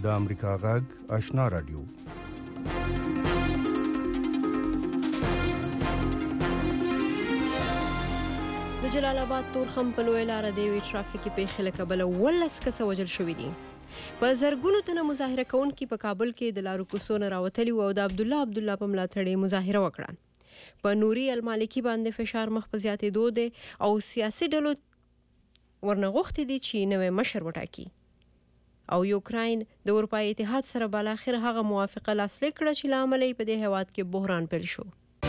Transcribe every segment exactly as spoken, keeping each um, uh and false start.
د امریکا غږ آشنا رادیو. د جلال آباد تورخم په لویه لاره د یوې ټرافیکي پیښې له کبله اوولس کسه وژل شوي دي. په زرګونو تنه مظاهره کوونکي په کابل کې د لارو کوڅو نه راوتلي وو او د عبدالله عبدالله په ملاتړ یې مظاهره وکړه. په نوري المالکي باندې فشار مخ په زیاتېدو دی او سیاسي ډلو ورنه غوښتي دي چې نوی مشر وټاکي. او یوکراین د اروپایي اتحاد سره بالاخره هغه موافقه لاسلیک کړه چې له امله یې په دې هېواد کې بحران پیل شو.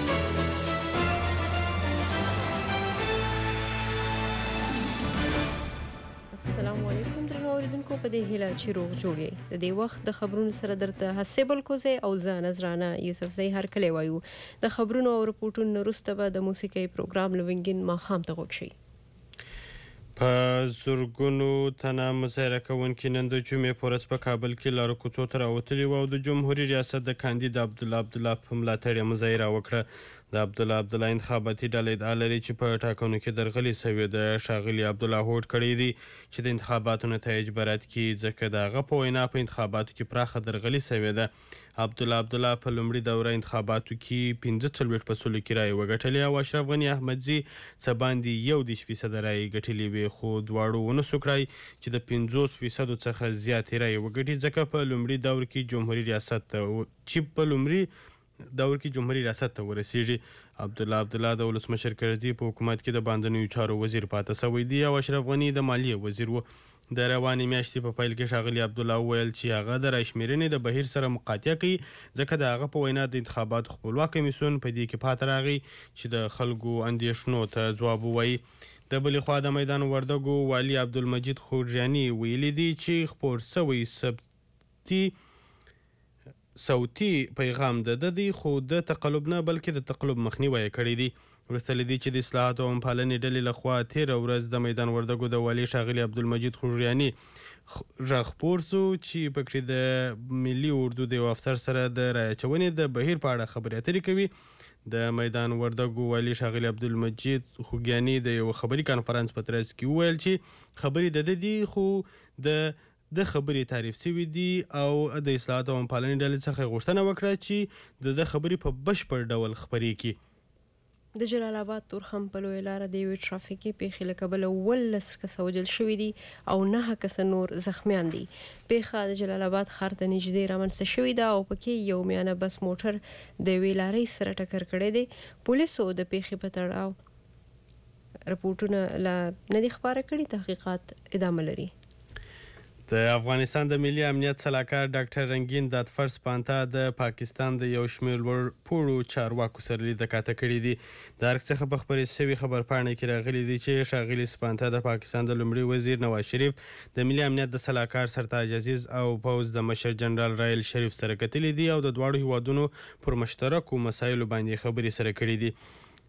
السلام علیکم درنو اوریدونکو، په دې هیله چې روغ جوړ یې. د دې وخت د خبرونو سره درته حسیب الکوزی او زه نذرانه یوسفزۍ هرکلی وایو. د خبرونو او رپورټونو نه وروسته به د موسیقۍ پروګرام لوینګین ماښام ته غوږ شئ. په زرګونو تنه مظاهره کوونکي نن د جمعې په ورځ په کابل کې لارو کوڅو ته راوتلي وو او د جمهوري ریاست د کاندید عبدالله عبدالله په ملاتړ یې مظاهره وکړه. د عبدالله عبدالله انتخاباتي ډله ادعا لري چې په ټاکنو کې درغلي سوې ده. ښاغلي عبدالله هوډ کړی دی چې د انتخاباتو نتایج به رد کړي، ځکه د هغه په وینا په انتخاباتو کې پراخه درغلي سوې ده. عبدالله عبدالله په لومړي دوره انتخاباتو کې پنځه څلوېښت په سلو کې رایې وګټلې او اشرف غني احمدزي څه باندې یو دېرش فیصده رایې ګټلې وې، خو دواړو ونسو کړی چې د پنځوس فیصدو څخه زیاتې رایې وګټي، ځکه په لومړي دور کې جمهوري ریاست چې په لومړي دور کې جمهوري ریاست ته ورسیږي. عبدالله عبدالله د ولسمشر کرزي په حکومت کې د باندنیو چارو وزیر پاتې شوی دی او اشرف غني د مالیې وزیر و. د روانې میاشتې په پیل کې ښاغلي عبدالله وویل چې هغه د رایشمېرنې د بهیر سره مقاطعه کوي، ځکه د هغه په وینا د انتخاباتو خپلواک کمیسیون په دې کې پاتې راغی چې د خلکو اندېښنو ته ځواب ووایي. د بلې خوا د میدان وردګو والي عبدالمجید خوږیاني ویلي دی چې خپور سوی سبتي صوتي پیغام د ده دی، خو د تقلب نه بلکې د تقلب مخنیوی کړی دی. وروسته له دې چې د اصلاحاتو او پالنې ډلې لخوا تېره ورځ د میدان وردګو د والي ښاغلي عبدالمجید خوږیاني غږ خپور سو چې پکې د ملي اردو د یو افسر سره د رایه اچونې د بهیر په اړه خبرې اترې کوي. د میدان وردګو والي ښاغلي عبدالمجید خوږیاني د یو خبري کانفرنس په ترڅ کې وویل چې خبرې د ده دي، خو د د خبرې تعریف شوي دي او د اصلاحاتو او پالنې ډلې څخه غوښتنه وکړه چې د ده خبرې په بشپړ ډول خپرې کړي. د جلال آباد تورخم په لویه لاره د یوې ټرافیکي پیښې له کبله اوولس کسه وژل شوي دي او نهه کسه نور زخمیان دي. پیښه د جلال آباد ښار ته نږدې رامنځته شوې ده او پکې یو میانه بس موټر د یوې لارۍ سره ټکر کړی دی. پولیسو د پیښې په تړاو رپورټونه لا نه دي خپاره کړي، تحقیقات ادامه لري. د افغانستان د ملي امنیت سلاکار ډاکټر رنگین دادفر سپانته د پاکستان د یو شمېر لوړ پوړو چارواکو سره لیده کاته کړي دي. د ارګ څخه په خپرې شوې خبرپاڼې کې راغلي دي چې ښاغلي سپانته د پاکستان د لومړي وزیر نواز شریف، د ملي امنیت د سلاکار سرتاج عزیز او پوځ د مشر جنرال رایل شریف سره کتلي دي او د دواړو هیوادونو پر مشترکو مسایلو باندې خبرې سره کړي دي.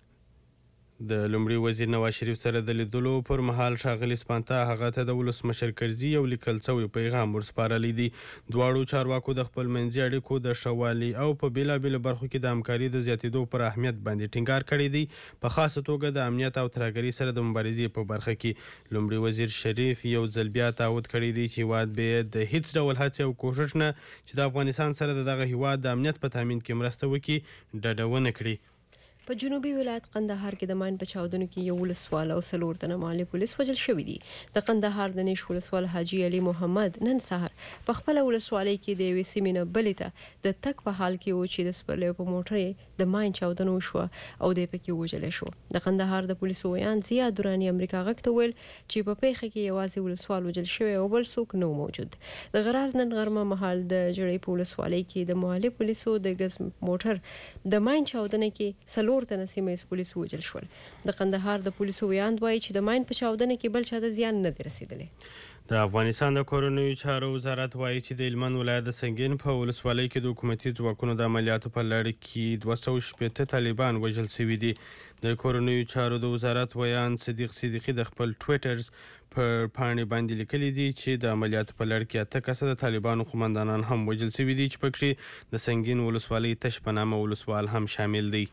د لومړي وزیر نواز شریف سره د لیدلو پر مهال ښاغلي سپانته هغه ته د ولسمشر کرزي یو لیکل شوی پیغام ورسپارلی دی. دواړو چارواکو د خپل منځي اړیکو د ښه والي او په بېلابېلو برخو کې د همکاري د زیاتېدو پر اهمیت باندې ټینګار کړی دی، په خاصه توګه د امنیت او ترهګرۍ سره د مبارزې په برخه کې. لومړي وزیر شریف یو ځل بیا تعهد کړی دی چې هیواد به د هیڅ ډول هڅې او کوښښ نه چې د افغانستان سره د دغه هیواد د امنیت په تامین کې مرسته وکړي ډډه ونه کړي. په جنوبي ولایت قندهار کې د ماین په چاودنو کې یو ولسوال او څلور تنه محلي پولیس وژل شوي دي. د قندهار د نیش ولسوال حاجي علي محمد نن سهار په خپله ولسوالۍ کې د یوې سیمې نه بلې ته د تګ په حال کې و چې د سپرلیو په موټر د ماین چاودنه وشوه او دی پکې وژلی شو. د قندهار د پولیسو ویان ضیا دراني امریکا غږ ته ویل چې په پیښه کې یوازې ولسوال وژل شوی او بل څوک نه موجود. د غراز نن غرمه مهال د جړۍ په ولسوالۍ کې د محلي پولیسو د ګز موټر د ماین چاودنه کې څلور تنه سیمه ییز پولیس وژل شول. د قندهار د پولیسو ویاند وایي چې د ماین په چاودنه کې بل چا ته زیان نه دی رسېدلی. د افغانستان د کورنیو چارو وزارت وایي چې د هلمند ولایت د سنګین په ولسوالۍ کې د حکومتي ځواکونو د عملیاتو په لړ کې دوه سوه شپېته طالبان وژل شوي دي. د کورنیو چارو د وزارت ویان صدیق صدیقي د خپل ټویټرز پر پاڼې باندې لیکلي دي چې د عملیاتو په لړ کې اته کسه د طالبانو قومندانان هم وژل شوي دي، چې پکې د سنګین ولسوالۍ تش په نامه ولسوال هم شامل دی.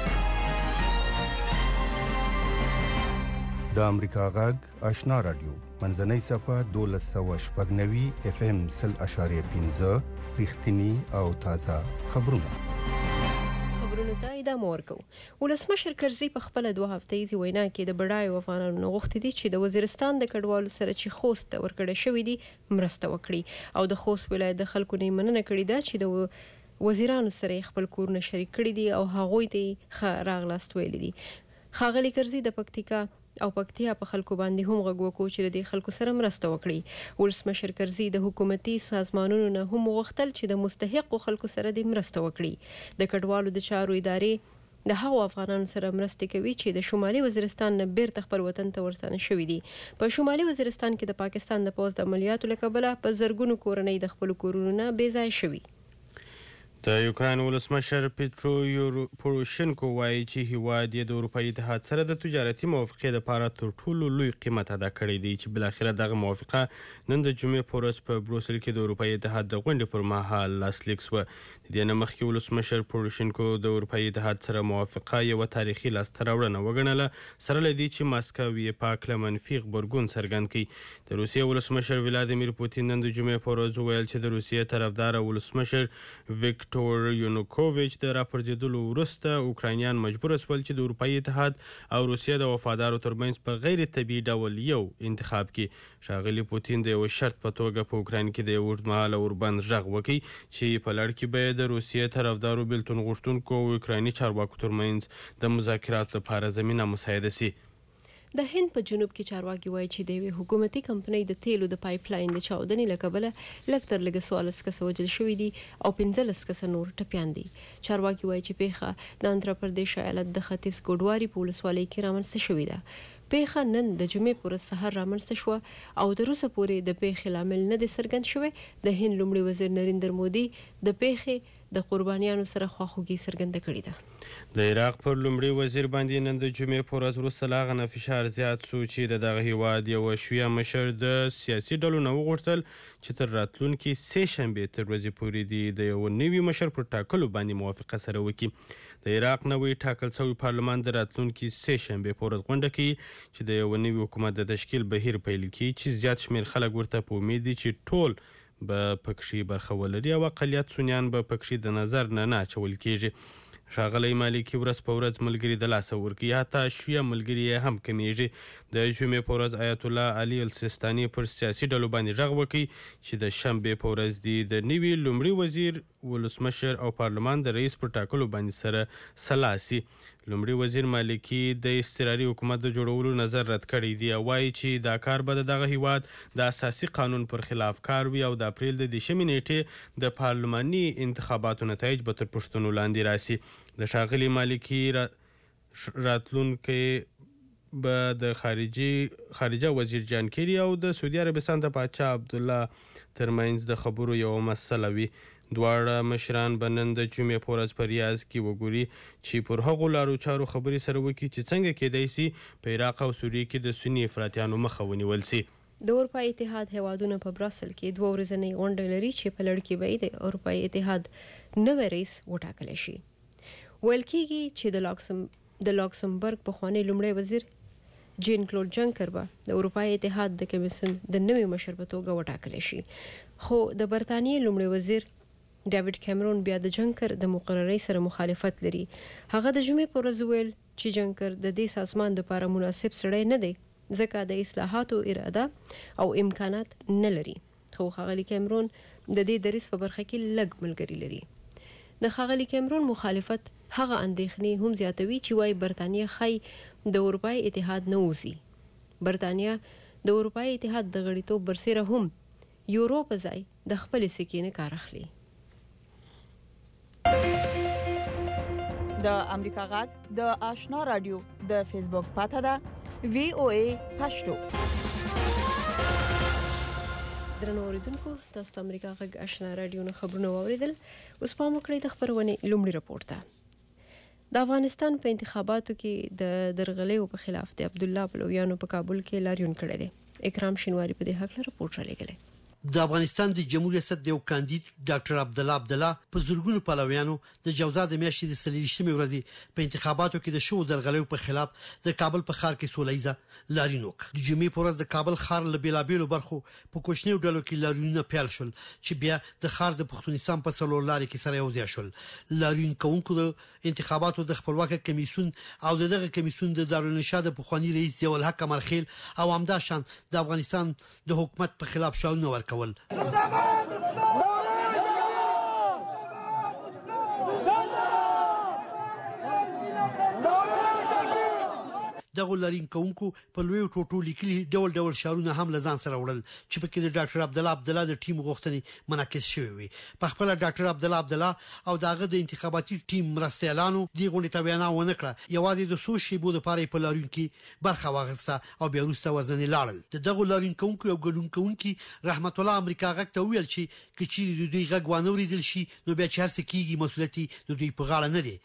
د امریکا غږ آشنا رادیو منځنۍ صفه دولس سوه شپږ نوي اف ام سل اشاریه پنځه رښتینی او تازه خبرونه خبرونه ته ادامه ورکو. ولسمشر کرزي په خپل دوه هفتهیزې وینا کې د بډایو افغانانو نه غوښتي دي چې د وزیرستان د کډوالو سره چې خوست ته ورکړی شوي دي مرسته وکړي او د خوست ولایت د خلکو نه مننه کړې ده چې د وزیرانو سره خپل کورونه شریک کړي دي او هغوی ته ښه راغلاست ویلي دي. ښاغلي کرزي د پکتیکا او پکتیا په خلکو باندې هم غږ وکړو چې د خلکو سره مرسته وکړي. ولسمشر کرزي د حکومتي سازمانونو نه هم وغوښتل چې د مستحقو خلکو سره د مرسته وکړي. د کډوالو د چارو ادارې د هغو افغانانو سره مرسته کوي چې د شمالي وزیرستان نه بیرته خپل وطن ته ورستانه شوي دي. په شمالي وزیرستان کې د پاکستان د پوځ د عملیاتو له کبله په زرګونو کورنۍ د خپل کورونو نه بې ځای شوي. د یوکراین ولسمشر پیټرو پوروشنکو وایي چې هیواد یې د اروپایي اتحاد سره د تجارتي موافقې لپاره تر ټولو لوی قیمت ادا کړی دی چې بالاخره دغه موافقه نن د جمعې په ورځ په بروسل کې د اروپایي اتحاد د غونډې پر مهال لاسلیک شوه. د دې نه مخکې ولسمشر پوروشنکو د اروپایي اتحاد سره موافقه یوه تاریخي لاسته راوړنه وګڼله، سره له دې چې ماسکو یې په هکله منفي غبرګون څرګند کړي. د روسیې ولسمشر ولادیمیر پوتین نن د جمعې په ورځ وویل چې د روسیې طرفدار ولسمشر ویکټور یونوکوویچ د راپرځېدلو وروسته اوکراینیان مجبور شول چې د اروپایي اتحاد او روسیې د وفادارو ترمنځ په غیر طبیعي ډول یو انتخاب کړي. ښاغلي پوتین د یو شرط په توګه په اوکراین کې د یو اوږدمهاله اوربند غږ وکړي چې په لړ کې به د روسیې طرفدارو بېلتون غوښتونکو او اوکرایني چارواکو ترمنځ د مذاکراتو لپاره زمینه مساعده شي. د هند په جنوب کې چارواکي وایي چې د یوې حکومتي کمپنۍ د تیلو د پایپ لاین د چاودنې له کبله لږ تر لږه څوارلس کسه وژل شوي دي او پنځلس کسه نور ټپیان دي. چارواکي وایي چې پیښه د آندھرا پردیش ایالت د ختیځ ګوډواري په ولسوالۍ کې رامنځته شوې ده. پیښه نن د جمعې پر ورځ سهار رامنځته شوه او تر اوسه پورې د پیښې لامل نه دی څرګند شوی. د هند لومړي وزیر نریندر مودي د پیښې د قربانیانو سره خواخوږي څرګنده کړې ده. د عراق پر لومړي وزیر باندې نن د جمعې په ورځ وروسته له هغه نه فشار زیات شو چې د دغه هیواد یوه شیعه مشر د سیاسي ډلو نه وغوښتل چې تر راتلونکي سې شنبې تر ورځې پورې دي د یوه نوي مشر پر ټاکلو باندې موافقه سره وکړي. د عراق نوی ټاکل شوی پارلمان د راتلونکي سې شنبې په ورځ غونډه کوي چې د یوه نوي حکومت د تشکیل بهیر پیل کړي چې زیات شمېر خلک ورته په امید دي چې ټول به پکښې برخه ولري او اقلیت سنیان به پکښې د نظر نه نه اچول کېږي. ښاغلی مالکي ورځ په ورځ ملګري د لاسه ورکوي، حتی شیعه ملګري یې هم کمیږي. د جمعې په ورځ آیت الله علي السیستاني پر سیاسي ډلو باندې غږ وکړي چې د شنبې په ورځ دي د نوي لومړي وزیر ولسمشر او پارلمان د رئیس پر ټاکلو باندې سره سلا سي. لومړي وزیر مالکي د اضطراري حکومت د جوړولو نظر رد کړی دی او وایي چې دا کار به د دغه هیواد د اساسي قانون پر خلاف کار وي او د اپریل د دېرشمې نیټې د پارلماني انتخاباتو نتایج به تر پوښتنو لاندې راسي. د ښاغلي مالکي راتلونکی به د خارجي خارجه وزیر جان کیری او د سعودي عربستان د پاچا عبدالله ترمنځ د خبرو یوه مسله وي. دواړه مشران به نن د جمعې په ورځ په ریاض کې وګوري چې پر هغو لارو چارو خبرې سره وکړي چې څنګه کېدای شي په عراق او سوریې کې د سني افراطیانو مخه ونیول شي. د اروپایي اتحاد هیوادونه په براسل کې دوه ورځنۍ غونډه لري چې په لړ کې به د اروپایي اتحاد نوی رئیس وټاکلی شي. ویل کېږي چې د لاکسم د لاکسمبرګ پخوانی لومړی وزیر جین کلود جنکر به د اروپایي اتحاد د کمیسیون د نوي مشر په توګه وټاکلی شي، خو د برطانیې لومړي وزیر ډیوډ کیمرون بیا د جنکر د مقررۍ سره مخالفت لري. هغه د جمعې په ورځ ویل چې جنکر د دې سازمان لپاره مناسب سړی نه دی ځکه د اصلاحاتو اراده او امکانات نه لري. خو ښاغلي کیمرون د دې دریځ په برخه کې لږ ملګري لري. د ښاغلي کیمرون مخالفت هغه اندېښنې هم زیاتوي چې وايي برطانیه ښایي د اروپایي اتحاد نه وځي. برطانیه د اروپایي اتحاد د غړیتوب برسیره هم یورو په ځای د خپلې سکې نه کار اخلي. د امریکا غږ د آشنا رادیو د فیسبوک پاته ده وی او ای پښتو. درنو اوریدونکو، تاسو ته امریکا غږ آشنا رادیو نه خبرونه واوریدل. اوس پام وکړئ د خبرونې لومړي راپور ته. د افغانستان په انتخاباتو کې د درغلیو په خلاف د عبدالله پلویانو په کابل کې لاریون کړی دی. اکرام شینواری په دې هکله راپور رالیږلی. د افغانستان د جمهوریت ریاست د یو کاندید ډاکټر عبد الله عبد الله په زورګونو پلویانو د جوزا د میاشتې د څلورشتمې ورځې په انتخاباتو کې د شو درغلیو په خلاف د کابل په ښار کې سولهیزه لاریون وکړ. د جمعې په ورځ د کابل ښار له بیلابېلو برخو په کوچنیو ډلو کې لاریونونه پیل شول چې بیا د ښار د پښتونستان په څلور لارې کې سره یوځای شول. لاریون کوونکو د انتخاباتو د خپلواکۍ کمیسیون او دغه کمیسیون د دارالانشا د پخوانی رئیس ضیاء الحق قمرخیل او همداشان د افغانستان د حکومت په خلاف شعارونه ورکول. دغه لارین کوونکو په لوی ټوټو لیکلي ډول ډول شعارونه هم لزان سره وړل چې په کې د ډاکټر عبد الله عبد الله د ټیم غوښتنې منعکس شوی وي. په خپل ډاکټر عبد الله عبد الله او دغه د انتخاباتي ټیم مرستيالانو دی غونډه ته بیان ونه کړه. یوازې د سو شیبو د پاره په لارین کې برخه واغسته او بیا وروسته ورځنی لاړل. د دغه لارین کوونکو او ګډون کوونکو رحمت الله امریکا غږ ته ویل چې کچې د دوی غږ وانه ورېدل شي نو بیا چهار سکیږي مسولیت د دوی په غاړه نه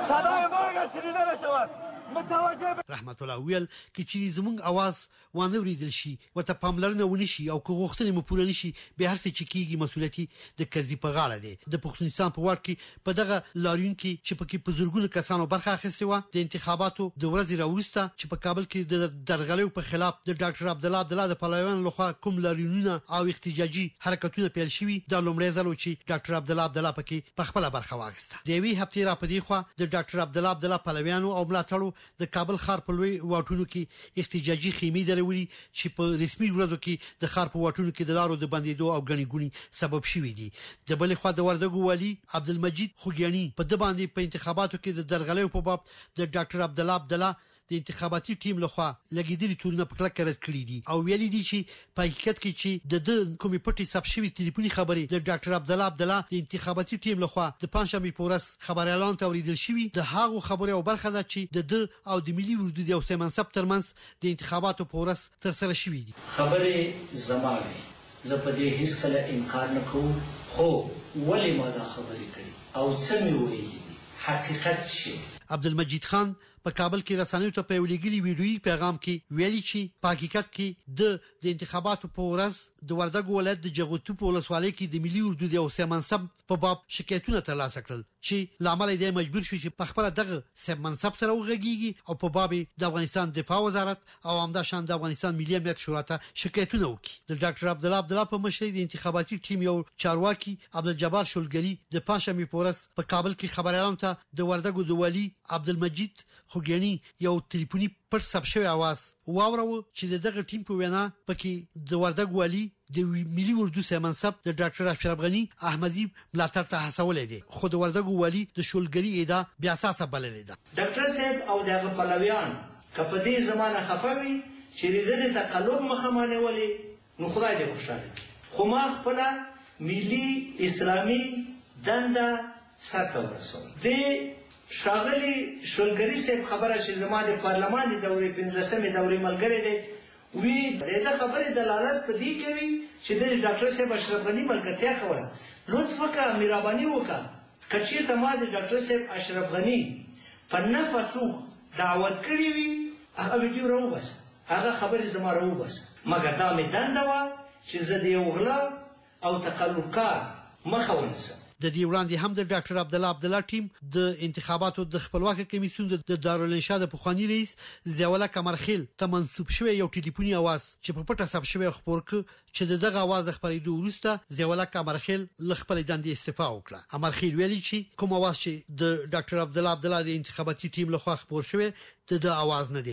دی. رحمت الله ویل چې زمونږ आवाज وانه ورېدل شي وته پاملرنه ونشي او که غوښتنې مو پوره نشي به هر څه چې کیږي مسولیت د کرزي په غاړه دی. د پښتونستان په وړ کې په دغه لاریون کې چې پکې په زورګونو کسانو برخه اخیستې و د انتخاباتو د ورځې راوروسته چې په کابل کې د درغلیو په خلاف د ډاکټر عبد الله عبد الله د پلویانو لخوا کوم لاریونونه او احتجاجي حرکتونه پیل شوي د لومړي ځل چې ډاکټر عبد الله عبد الله پکې په خپل برخه واخیسته. د یوې هفتې را پدې خو د ډاکټر عبد الله عبد الله پلویانو او ملاتړو د کابل ښار په لوی واټونو کې احتجاجي خیمې درولي چې په رسمي ورځو کې د ښار په واټونو کې د لارو د بندیدو او غني ګونی سبب شوي دي. د بل خوا د وردګو والی عبدالمجید خوګیانی په د باندې په انتخاباتو کې د درغلیو په باب د ډاکټر عبد الله عبد الله د انتخاباتي ټیم لخوا لګیدلي تورونه په کلک رد کړی دي او ویلي دي چې په حقیقت کې چې د کومې پټي ثبت شوی ټلیفوني خبرې د ډاکټر عبد الله عبد الله د انتخاباتي ټیم لخوا د پنځمې پورس خبر اعلان ته ورېدل شوی د هغو خبرې او برخه ده چې د د او د ملي وردود او سیمنسب ترمنځ د انتخاباتو پورس تر سره شوی دي. خبرې زماوي زه په دې هیڅ کله انکار نه کوم خو ولې ما دا خبرې کړې او څه مې ویلي حقیقت شي. عبدالمجید خان په کابل کې رسنیو ته په ویلګلي ویډیویي پیغام کې ویلي چې په حقیقت کې د د انتخاباتو په ورځ د وردګو ولایت د جغوتو په ولسوالۍ کې د ملي اردو او سیمنسب په باب شکایتونه ترلاسه کړل چې لامل یې مجبور شو چې په خپل دغه سیمنسب سره وغږیږي او په باب د افغانستان دفاع وزارت او همداشان د افغانستان ملي امنیت شورا ته شکایتونه وکړي. د ډاکټر عبد الله عبد الله په مشرۍ د انتخاباتي ټیم یو چارواکي عبدالجبار شلګری د پنځمې پورس په کابل کې خبر اعلان ته د وردګو د والی عبدالمجید خوګیانی یو ټلیفوني پټ ثبت شوی आवाज واورو چې دغه ټیم په وینا پکې د وردګ والی د ملي اردو سیمنسب د ډاکټر اشرف غنی احمدی ملاتړ ته هڅولې دي خو د وردګ والی د شولګری ادا بیا اساسه بللې ده. ډاکټر صاحب او دغه پلویان کپه دې زمانه خفوي چې د تقلب مخمانه ولي نو خدای دې خوشاله خو ما خپل ملي اسلامي دنده سره ورسول دې شاغلی شولګری صاحب خبره چې زما د پارلمان د دورې پنځلسمې دورې ملګری دی وی دا خبره دلالت په دې کوي چې د ډاکټر صاحب اشرف غنی ملګرتیا کوله لطف وکړه مهرباني وکړه کچې ته ما د ډاکټر صاحب اشرف غنی په نفسو دعوت کړی وي هغه ویډیو راوبس هغه خبره زما راوبس مګر دا مې دنده وه چې زه د یو غلا او تقلبکار مخه ونیسم. د دې وړاندې هم د ډاکټر عبد الله عبد الله ټیم د انتخاباتو د خپلواکۍ کمیسیون د دارالانشا د پخوانی رئیس ضیاء الحق قمرخیل ته منسوب شوی یو ټلیفوني आवाज چې په پټه ثبت شوی خبر ک چې دغه आवाज د خبرېدو وروسته ضیاء الحق قمرخیل ل خپل دندې استعفا وکړه. قمرخیل ویلي چې کوم आवाज چې د ډاکټر عبد الله عبد الله د انتخاباتي ټیم لخوا خبر شوی د د आवाज نه دی.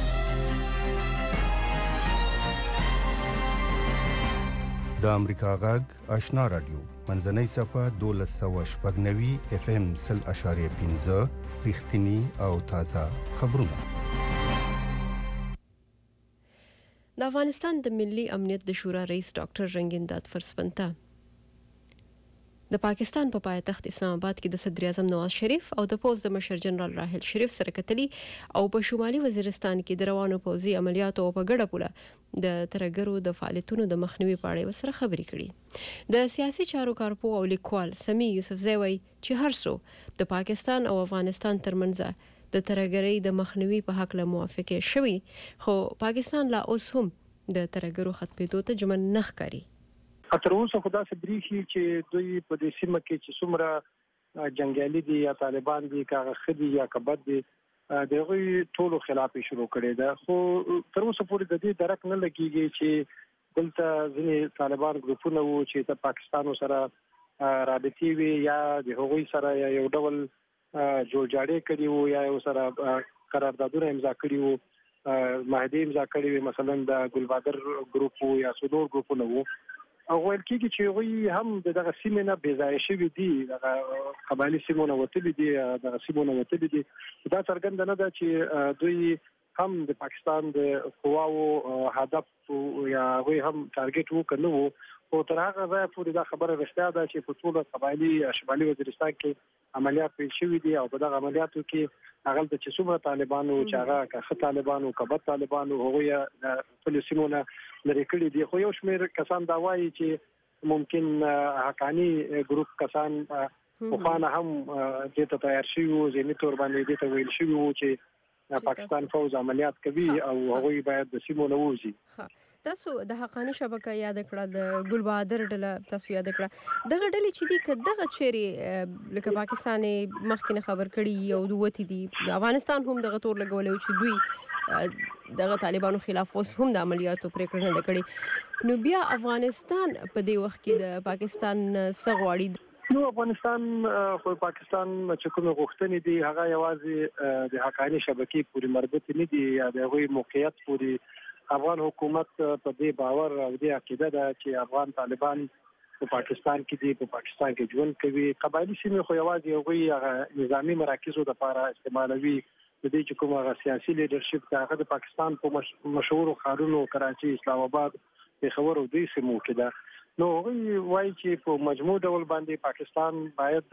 د امریکا غږ آشنا رادیو منځنۍ صفه دولس سوه شپږ نوي اف ام سل اشاریه پنځه رښتینی او تازه خبرونه. د افغانستان د ملي امنیت د شورا رئیس ډاکټر رنگین داد فرسپنتا د پاکستان په پایتخت اسلام آباد کې د صدر اعظم نواز شریف او د پوز د مشر جنرال راحل شریف سره کتلي او په شمالي وزیرستان کې د روانو پوزي عملیاتو په ګډه پوله د ترګرو د فعالیتونو د مخنیوي په اړه سره خبرې کړي. د سیاسي چارو کارپو او لیکوال سمي یوسفزی وایي چې هر څو د پاکستان او افغانستان ترمنځ د ترګرۍ د مخنیوي په حق له موافقه شوي خو پاکستان لا اوس هم د ترګرو ختمېدو ته جمن نه ښکاري. تر اوسه خو داسې بریښي چې دوی په دې سیمه کې چې څومره جنګیالي دي یا طالبان دي کاغه خدي یا کبد دي دغه ټولو خلاف شروع کړي ده. خو تر اوسه پورې د دې درک نه لګیږي چې دلته ځینې طالبان ګروپونه وو چې د پاکستان سره رابطې وي یا د هغوی سره یو ډول جوړجاړی کړي وو یا یو سره قراردادونه امضا کړي وو، معاهده امضا کړي وي، مثلا د ګلبادر ګروپ یا سودور ګروپونه وو. او ویل کېږي چې هغوی هم دغه سیمې نه بې ځایه شوي دي، دغه قبایلي سیمو نه وتلي دي، دغه سیمو نه وتلي دي. دا څرګنده نه ده چې دوی هم د پاکستان د قواو هدف یا هغوی هم ټارګټ وکړ نه وو. خو تر هغه ځایه پورې دا خبره رښتیا ده چې په ټوله قبایلي شمالي وزیرستان کې عملیات پیل شوي دي او په دغه عملیاتو کې هغه د چې څومره طالبانو چې هغه که طالبانو کبد طالبانو هغوی د خپلو سیمو نه لرې کړي دي. خو یو شمېر کسان دا وایي چې ممکن حقاني ګروپ کسان پخوانه هم دې ته تیار شوي وو، ذهني طور باندې دې ته ویل شوي وو چې پاکستان فوز عملیات کوي او هغوی باید د سیمو نه ووځي. تاسو د حقانی شبکه یاد کړه، د ګلبهادر ډله تاسو یاد کړه، دغه ډلې چې دي که دغه چیرې لکه پاکستان مخکې خبر کړي او دوتې دي، افغانستان هم دغه تور لګولی چې دوی دغه طالبانو خلاف اوس هم د عملیاتو پریکړه نه ده کړې، نو بیا افغانستان په دې وخت کې د پاکستان څه غواړي؟ نو افغانستان خو پاکستان چې کومه غوښتنې دي هغه یوازې د حقانی شبکې پورې مربوط نه دي یا د هغوی موقعیت پورې. افغان حکومت په دې باور او دې عقیده ده چې افغان طالبان په پاکستان کې دي، په پاکستان کې ژوند کوي. قبایلي سیمې خو یوازې هغوی نظامي مراکزو لپاره استعمالوي. د دې چې کوم هغه سیاسي لیډرشپ ده هغه د پاکستان په مشهورو ښارونو کراچي، اسلام آباد، پېښور او دې سیمو کې ده. نو هغوی وایي چې په مجموع ډول باندې پاکستان باید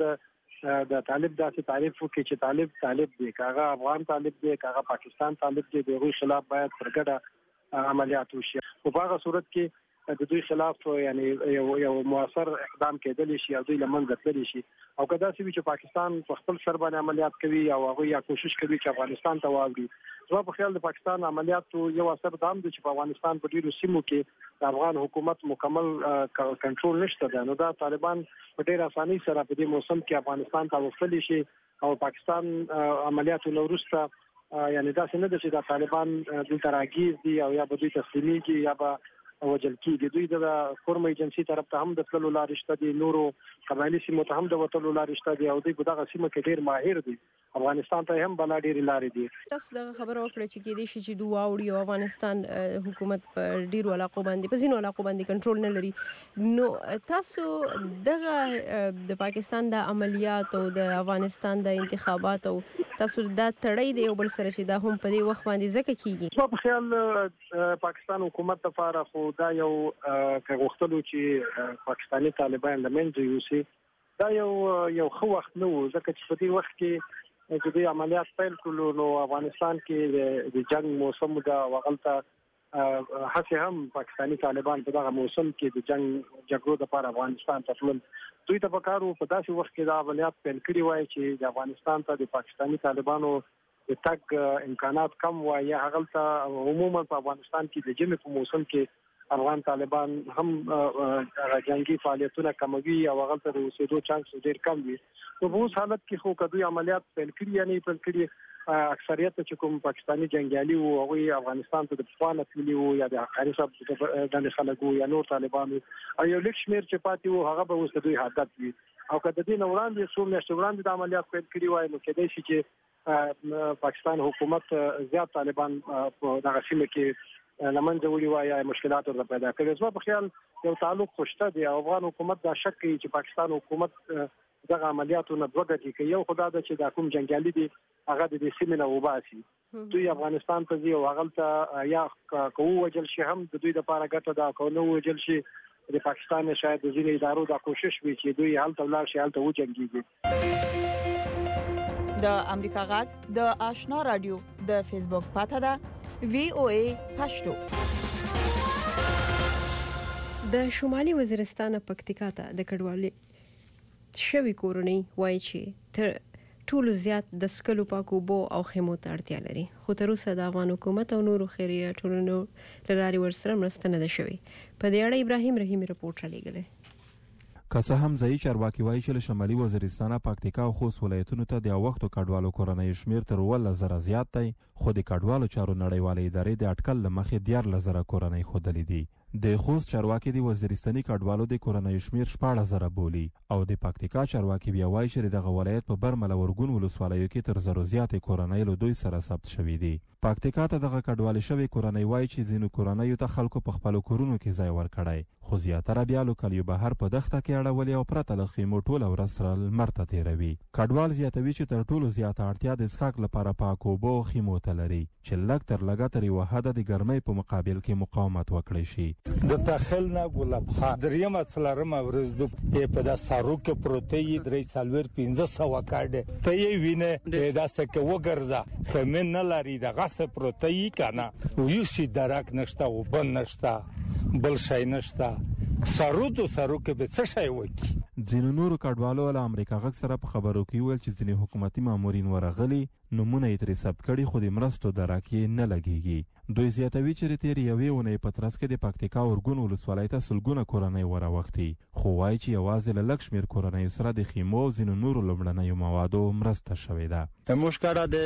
د طالب داسې تعریف وکړي چې طالب طالب دی، که هغه افغان طالب دی، که هغه پاکستان طالب دی، د هغوی خلاف باید پر ګډه عملیات وشي. په هغه صورت کې د دوی خلاف یعنی یو یو مؤثر اقدام کېدلی شي او دوی له منځه تللی شي. او که داسې وي چې پاکستان په خپل سر باندې عملیات کوي او هغوی یا کوشش کوي چې افغانستان ته واوړي، زما په خیال د پاکستان عملیاتو یو اثر دا هم دی چې په افغانستان په ډیرو سیمو کې د افغان حکومت مکمل کنټرول نشته ده. نو دا طالبان په ډیر اسانۍ سره په دې موسم کې افغانستان ته وصلي شي او پاکستان عملیاتو نه وروسته یعنی دا څنګه چې د طالبان دلته راګیر دي او یا به دوی تسلیمېږي یا به وجل کېږي. دوی د فورم ایجنسي طرف ته هم د تللو لارې شته دي، نورو قبایلي سیمو ته هم د وتلو لارې شته دي او دوی په دغه سیمه کې ډېر ماهر دي. افغانستان ته هم بلا ډېرې لارې دي. تاسو دغه خبره وکړه چې کېدای شي چې دوی واوړي او افغانستان حکومت په ډېرو علاقو باندې په ځینو علاقو باندې کنټرول نه لري. نو تاسو دغه د پاکستان د عملیات او د افغانستان د انتخابات او تاسو دا تړی دی یو بل سره چې دا هم په دې وخت باندې ځکه کېږي؟ زما په خیال پاکستان حکومت لپاره خو دا یو که غوښتلو چې پاکستاني طالبان له منځه یوسي، دا یو یو ښه وخت نه و، ځکه چې په دې وخت کې چې دوی عملیات پیل کړلو نو افغانستان کې د جنگ موسم ده او هغلته هسې هم پاکستاني طالبان په دغه موسم کې د جنگ جګړو لپاره افغانستان ته تلل. دوی ته پکار وو په داسې وخت کې دا عملیات پیل کړي وای چې د افغانستان ته د پاکستاني طالبانو د تګ امکانات کم وای یا هغلته عموما په افغانستان کې د ژمي په موسم کې افغان طالبان هم جنگي فعالیتونه کموي او هغلته د اوسېدو چانس ډېر کم وي. نو په اوس حالت کې خو که دوی عملیات پیل کړي یا نه پیل کړي، اکثریت چې کوم پاکستاني جنګیالي وو هغوی افغانستان ته د پخوا نه تللي وو یا د حقاني صاحب ډلې خلک وو یا نور طالبان وو او یو لږ شمېر چې پاتې وو هغه به اوس د دوی هدف وي. او که د دې نه وړاندې څو میاشتې وړاندې د عملیات پیل کړي وای نو کېدای شي چې پاکستان حکومت زیات طالبان په دغه سیمه کې لمنځه وړي وای یا مشکلات ورته پیدا کړي. زما په خیال یو تعلق خو شته دی او افغان حکومت دا شک کوي چې پاکستان حکومت دغه عملیاتو نه دوه ګټې کوي. یو خو دا ده چې دا کوم جنګیالي دي هغه د دې سیمې نه وباسي، دوی افغانستان ته ځي او هغلته یا که ووجل شي هم د دوی دپاره ګټه ده، که نه ووجل شي د پاکستان شاید د ځینې ادارو دا کوشش وي چې دوی هلته ولاړ شي، هلته وجنګېږي. د امریکا غږ د آشنا رادیو د فیسبوک پاته ده وی او ای پښتو. د شمالي وزیرستان پکتیکا ته د کډوالۍ شوی کورنۍ وایي چې تر ټولو زیات د سکلو پاکو اوبو او خیمو ته اړتیا لري، خو تر اوسه د افغان حکومت او نورو خیریه ټولنو له لارې ورسره مرسته نه ده شوې. په دې اړه ابراهیم رحیمي رپورټ رالیږلی. که څه هم ځایي چارواکي وایي چې له شمالي وزیرستانه پکتیکا او خوست ولایتونو ته د وختو کډوالو کورنۍ شمیر تر اوولس زره زیات دی، خو د کډوالو چارو نړیوالې ادارې د اټکل له مخې دیارلس زره کورنۍ ښودلې دي. د خوست چارواکي د وزیرستاني کډوالو د کورنۍ شمیر شپاړس زره بولي او د پکتیکا چارواکي بیا وایي چې دغه ولایت په برمل او ورګون ولسوالیو کې تر زرو زیاتې کورنۍ له دوی سره ثبت شوي دي. پکتیکا ته دغه کډوالې شوې کورنۍ وایي چې ځینو کورنیو ته خلکو په خپلو کورونو کې ځای ورکړی، خو زیاتره بیا له کلیو بهر په دښته کې اړولې او پرته له خیمو ټوله ورځ سره لمر ته تېروي. کډوال زیاتوي چې تر ټولو زیاته اړتیا د څښاک لپاره پاکو اوبو او خیمو ته لري چې لږ تر لږه تر یوه حده د ګرمۍ په مقابل کې مقاومت وکړی شي. د تخل نه ګلاب خان دریمه څلورمه ورځ د په دا سارو کې پروتې درې څلور پنځه سوه کاډه ته یې وینه دا څه وګرځه خمن نه لري دغه څه پروتې کنه یو شي درک نشته او بن نشته بل شي نشته سارو تو سارو کې به څه شي وکی. ځینو نورو کډوالو له امریکا غږ سره په خبرو کې ویل چې ځینې حکومتي مامورین ورغلي، نومونه یې ترې ثبت کړي، خو د مرستو درک یې نه لګېږي. دوی زیاتوي چې د تېرې یوې اونۍ په ترڅ کې د پکتیکا ورګون ولسوالۍ ته سلګونه کورنۍ وراوښتي، خو وایي چې یوازې له لږ شمېر کورنیو سره د خیمو او ځینو نورو لومړنیو موادو مرسته شوې ده. موږ کډه د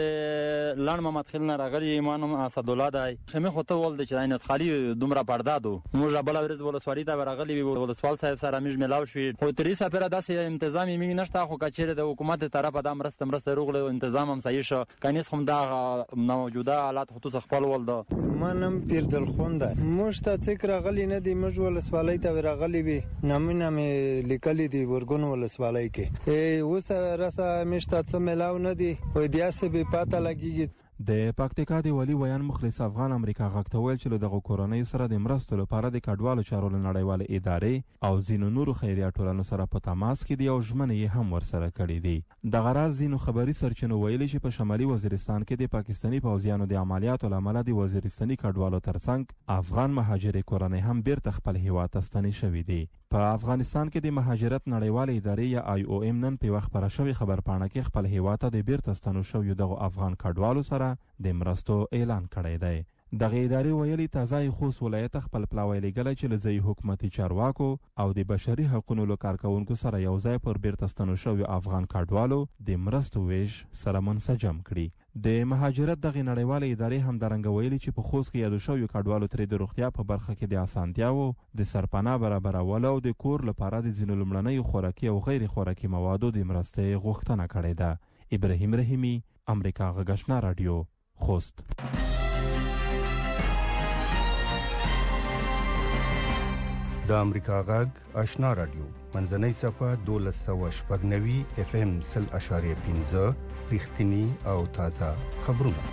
لړ محمد خیل نه راغلي، ایمان اسدالله دی. خیمې خو ته ول د چې عین خالي دومره پرده دو موږ بل ورځ ولسوالۍ ته راغلي وي، ولسوال صاحب سره موږ ملاو شو، خو ترې سفر داسې تنظیم یې نشته، خو کچېره د حکومت طرفه د مرسته مرسته روغله تنظیم هم صحیح شو، کنيس هم دا موجوده حالات خصوص خپل ول ده. منم پیردل خونده موږ ته څک راغلی نه دی، موږ ولسوالۍ ته راغلي وي، نمونه مې لیکلي دي ورګون ولسوالۍ کې. اوس راسه مشته څه ملاو نه دی او دیاسه به پاته لګیږي. د پکتیکا د ولی ویان مخلص افغان امریکا غږ ته ویل چې له دغه کورنۍ سره د مرستو لپاره د کډوالو چارو له نړیوالې ادارې او ځینو نورو خیریه ټولنو سره په تماس کې دي او ژمنې یې هم ورسره کړي دي. دغه راز ځینو خبري سرچینو ویلي چې په شمالي وزیرستان کې د پاکستاني پوځیانو د عملیاتو له امله د وزیرستاني کډوالو ترڅنګ افغان مهاجرې کورنۍ هم بیرته خپل هیواد ته ستنې شوي دي. په افغانستان کې د مهاجرت نړیوالې ادارې یا آی او ایم نن په یوه خپره شوې خبرپاڼه کې خپل هیواد ته د بیرته ستنو شویو دغو افغان کډوالو سره د مرستو اعلان کړی دی. دغه ادارې ویلي تازه خوست ولایت خپل پلاوی لېږلی چې له ځایي حکومتي چارواکو او د بشري حقونو له کارکوونکو سره یو ځای پر بیرته ستنو شویو افغان کډوالو د مرستو ویش سره منسجم کړي. د مهاجرت دغه نړیوالې ادارې همدارنګه ویلي چې په خوست کې یادو شویو کډوالو ترې د روغتیا په برخه کې د اسانتیاوو د سرپناه برابرولو او د کور لپاره د ځینو لومړنیو خوراکي او غیر خوراکي موادو د مرستې غوښتنه کړې ده. ابراهیم رحیمي، امریکا غږ آشنا رادیو، خوست. د امریکا غږ آشنا رادیو منځنۍ صفحه دولس سوه شپږ نوي اف ام سل اشاریه پنځه رښتینی او تازه خبرونه.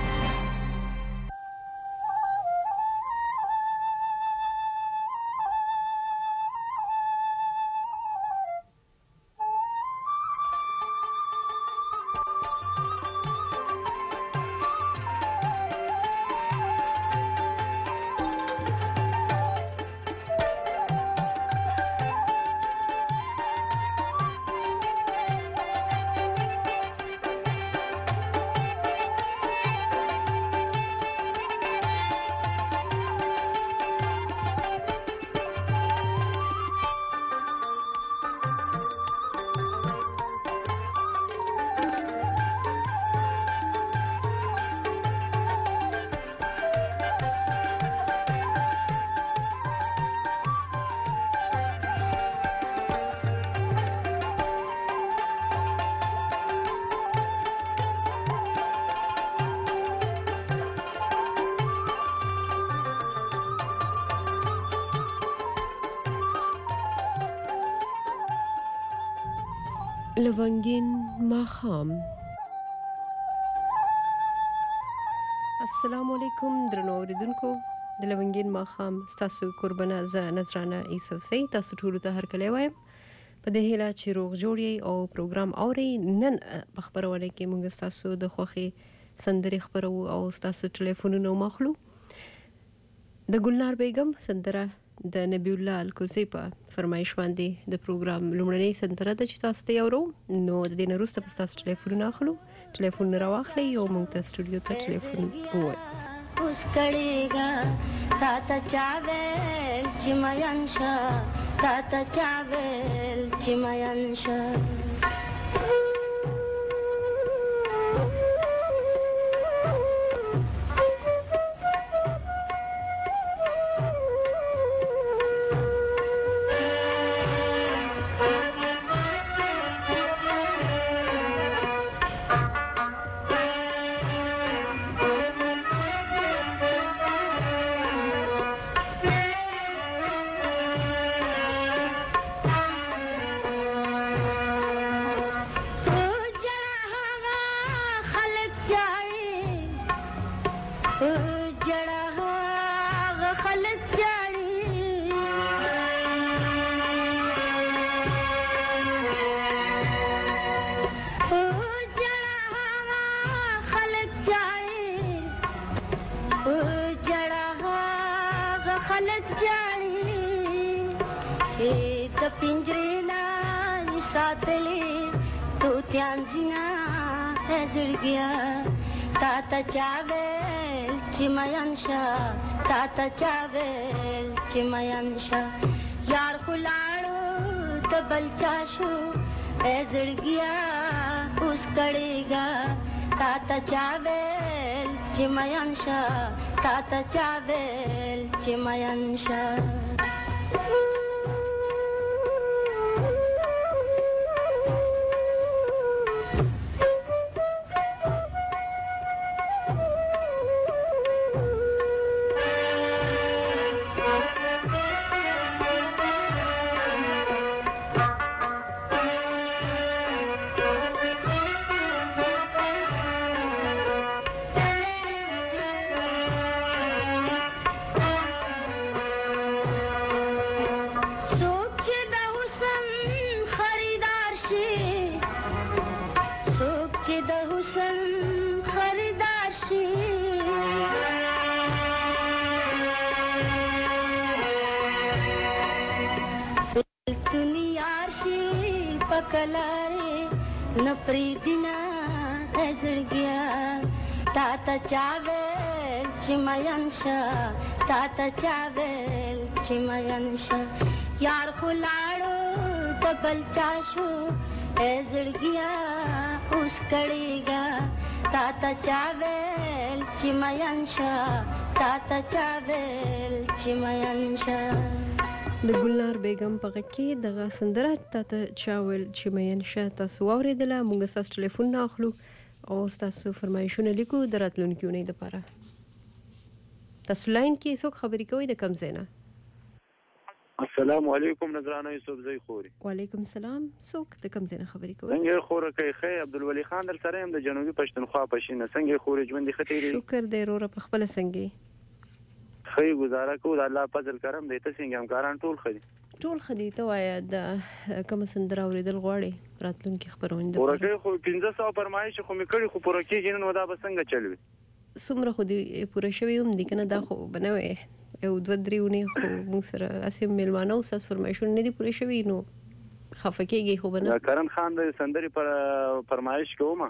لونګین ماښام. السلام علیکم درنو اوریدونکو، د لونګین ماښام ستاسو قربانه زه نذرانه یوسفزۍ تاسو ټولو ته هرکلی وایم په دې هیله چې روغ جوړ یې او پروګرام اورئ. نن په خپرونه کې موږ ستاسو د خوښې سندرې خپرو او ستاسو ټلیفونونه ماخلو. د ګلنار بیګم سندره د نبی الله الکوزی په فرمایش باندې د پروګرام لومړنۍ سندره ده چې تاسو ته یورو نو د دې نه وروسته به تاسو ټلیفون اخلو ټلیفون راواخلئ او موږ ته سټوډیو ته ټلیفون ووایي اوس کړيګا تا ته چاویل چې مین شه تا ته چاویل چې مین شه تا چاویل چې مین شه تا ته چاویل چې مین شه یار خلاړو ته بل چا شو اے زړګیا اوس کړيګا تا ته چاویل چې مین شه تا ته چاویل چې مین شه نپریدنا ازړګیا تا ته چاویل چې مین شه تا ته چاویل چې مین شه یار خلاړو د بل چا شو ازړګیا اوس کړيګا تا ته چاویل چې مین شه تا ته چاویل چې مین شه د ګلنار بیگم په غږ کې دغه سندره ته چاول چې مین شه تاسو واورېدله موږ ستاسو ټلیفون نه اخلو او ستاسو فرمایشونه لیکو د راتلونکي اونۍ دپاره تاسو لاین کې څوک خبرې کوئ د کوم ځای نه السلام علیکم نظرانه یوسفزی خوري وعلیکم السلام څوک د کوم ځای نه خبرې کوئ څنګه خوره کوي خی عبدالولي خان در سره هم د جنوبي پښتونخوا پښینه څنګه خوري ژوند دي خطرې شکر دی وروره په خپل څنګه خی گزاره کو د الله فضل کرم دی ته څنګه همکاران ټول خدي ټول خدي ته وایا د کوم سندره اوریدل غواړي راتلونکي خبرونه ده ورکه خو پنځه سوه فرمایش خو مې کړی خو پوره کېږي نو دا به څنګه چلوي څومره خو دې پوره شوي هم دي که نه دا خو به نه وی یو دوه درې اونۍ خو موږ سره هسې میلمانه او ستاسو فرمایشونه نه دي پوره شوي نو خفه کېږي خو به نه کرن خان د سندرې پر فرمایش کومه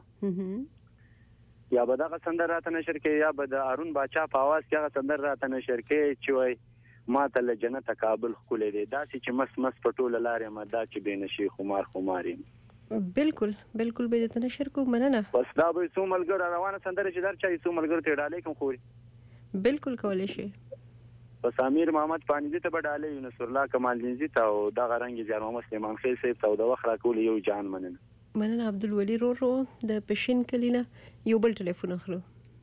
یا به دغه سندر راته نشر کې یا به د هارون باچا په आवाज کې هغه سندر راته نشر کې چې وای ما ته له جنت کابل خولې دی داسې چې مس مس په ټوله لارې ما دا چې بې نشي خمار خماري بالکل بالکل به د نشر کو مننه بس دا به څو ملګر روانه سندر چې در چا څو ملګر ته ډالې کوم خوري بالکل کولای شي بس امیر محمد پانیزی ته بډالې نصر الله کمال دینزی ته او دغه رنګ زیار محمد سلیمان خیل صاحب ته د وخت راکول یو جان مننه مننه عبدالولي رورو د پښین کلینا یو بل ټلیفون اخلو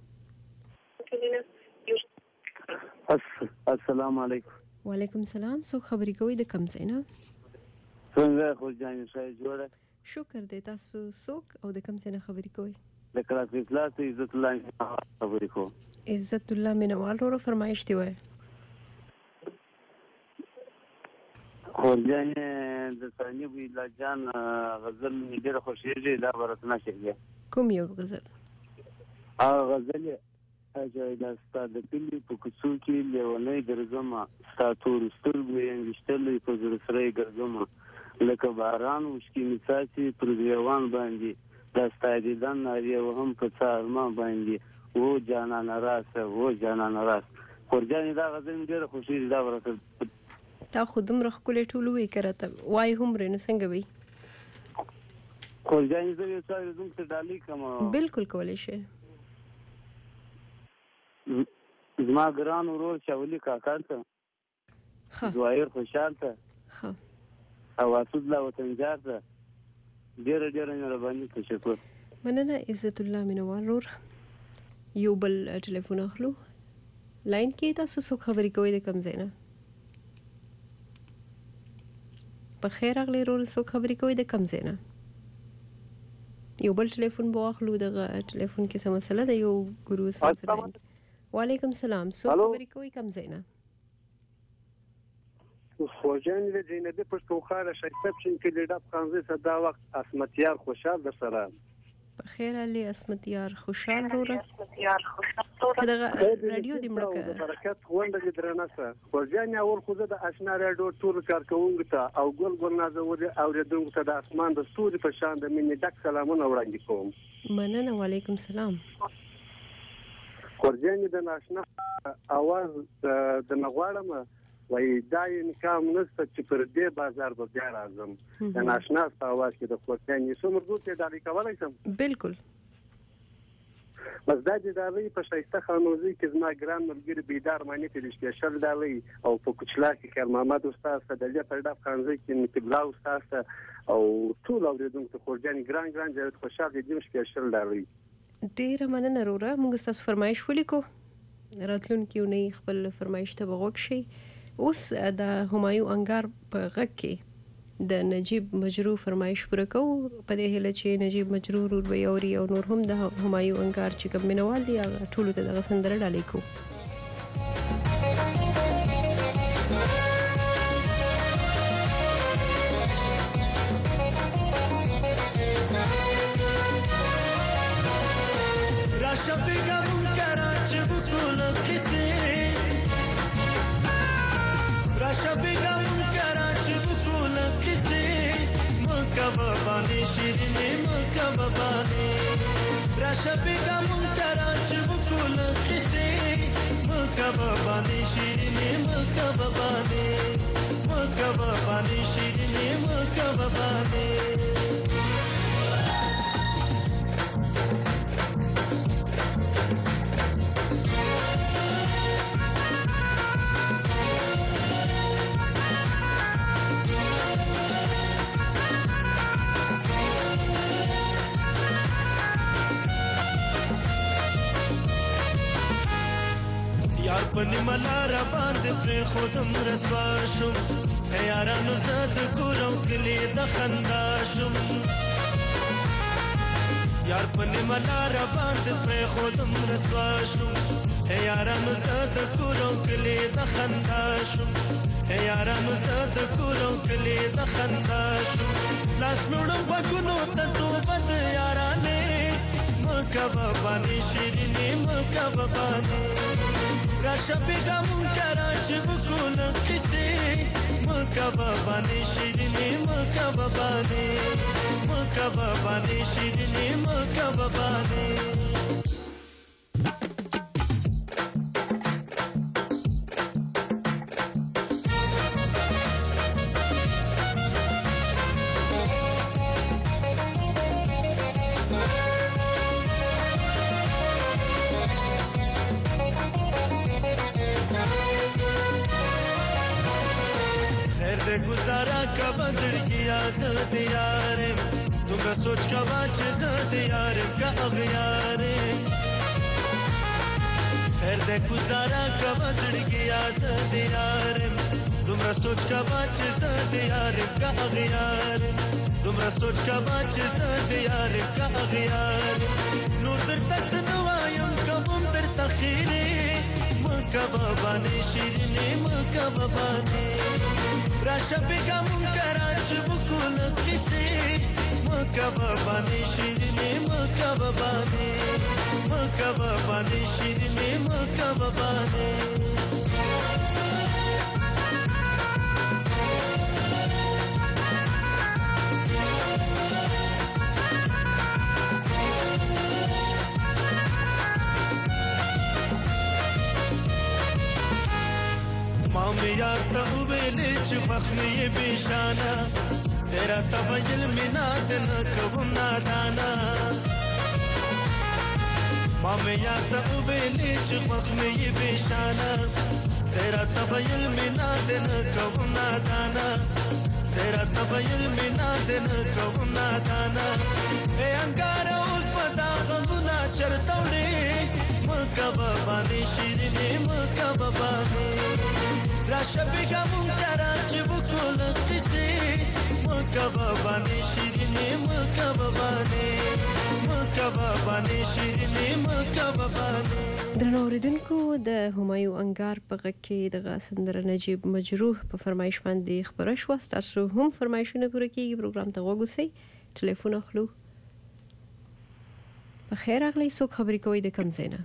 السلام علیکم وعلیکم السلام څوک خبرې کوي د کوم ځای نه څنګه خو جان صاحب جوړه شکر دی تاسو څوک او د کوم ځای نه خبرې کوي د کلاس کلاس عزت الله خبرې کوم عزت الله مینوال ورو فرمایش دی وای خورجان د ثانیه ویلا جان غزل مې ډېر خوشېږي دا ورته نشي کوم یو غزل هغه غزل اجازه د ستاسو د کلی په کوڅو کې لیونی ګرځم ستاسو تور سترګو یې انګشتلې په زړه سره ګرځم لکه باران وشکي میڅاڅي پر دیوان باندې د ستایدان ناری هم په څارما باندې و جانان راسه و جانان راس خورجان دا غزل ډېر خوشي دا ورته تا خودم رخ کولې ټولو وی کرته وای هم رنه څنګه وی خورجان زه یې څارې دوم څه ډالۍ کوم بالکل کولای شي زما ګران ورور شاولي کاکا ته زوایر خوشحال ته ها او اسود لا وطنجار ته ډېر ډېر مهرباني تشکر مننه عزت الله مینوال ورور یو بل ټلیفون اخلو لاین کې تاسو څه خبرې کوئ د کم ځای نه په خیر اغلی ورور څه خبرې کوئ د کم ځای نه یو بل ټلیفون به واخلو دغه ټلیفون کې څه مسله ده یو ګورو سره وعلیکم سلام څه خبرې کوئ کم ځای نه خوجان د جنبی پښتونخوا شایسته چې کې د ډاب خانزي صدا وخت اسمتیار خوشحال در سره په خیر علي اسمتیار خوشحال وروره دغه رادیو د مړه برکت غونډه د درنه سره خوجان اول خو د آشنا رادیو ټول کارکونکو ته او ګل ګل نازوري او ردونکو ته د اسمان د ستوري په شان د مینې ډک سلامونه وړاندې کوم مننه وعلیکم سلام خوجان د ناشنا اواز د نغواړم وای دای نکام نست چې پر دې بازار به بیا راځم د ناشنا په اواز کې د خوجان یې څومره دوته ډالۍ کولای شم بالکل بس دا د دالۍ په شایسته خانوزي کې زما ګران ملګری بیدار معنی ته سپیشل دالۍ او په کوچلا کې خیر محمد استاد صدلیا په ډاب خانزي کې نتبلا استاد او ټول اوریدونکو خوجان ګران ګران جوړ خوشاله دي سپیشل دالۍ ډیره مننه وروره موږ تاسو فرمایش ولیکو راتلونکي ونی خپل فرمایش ته بغوک شي اوس د همایون انګار په غږ کې د نجیب مجروح فرمایش پوره کوو په دې هیله چې نجیب مجروح ورور به یوري او نور هم د همایون انګار چې کوم مینوال دي هغه ټولو ته دغه سندره ډالۍ کوو شیرینی مکب بانی راشبی گمون کراچ بکول قصی مکب بانی شیرینی مکب بانی مکب بانی شیرینی مکب بانی پنی ملاره باندې پر خودم رسوا شم یارانو زاد کورم کلی د خندا شم یار پنی ملاره باندې پر خودم رسوا شم یارانو زاد کورم کلی د خندا شم یارانو زاد کورم کلی د خندا شم لاس نوړم وګونو ته توبد یارانه مکب باندې شیرینی مکب باندې راشبی گمون کراچ بکول قصی مکب بانی شیرینی مکب بانی مکب بانی شیرینی مکب بانی गुजारा का बदल किया ज़द यार तुमरा सोच का बाच ज़द यार का अगयार खैर दे गुजारा का बदल किया ज़द यार तुमरा सोच का बाच ज़द यार का अगयार तुमरा सोच का बाच ज़द यार का अगयार नूर दर तसनवायम कबम दर तखीरे मकब बानी शिरने मकब बानी راشبی گمون کراچ بکول قصی مکب بانی شیرینی مکب بانی مکب بانی شیرینی مکه ببانې مامی یاد ته ویلې چې مخمې بشانه تیرا تبجل مینا دن کوم نادانا مامی یاد ته ویلې چې مخمې بشانه تیرا تبجل مینا دن کوم نادانا تیرا تبجل مینا دن کوم نادانا اے انګار اوس پتا غونا چرتوړې مکه باندې شیرینې مکه باندې راشه بیگا مونترا چه بکل قصی مکبابانی شیرینی مکبابانی مکبابانی شیرینی مکبابانی درنو اوریدونکو د همایو انګار په غږ کې د سندره نجیب مجروح په فرمایش باندې خبره شوه تاسو هم فرمایشونه پوره کیږي پروګرام ته وګورئ ټلیفون اخلو په خیر اغلی څوک خبرې کوي د کم ځای نه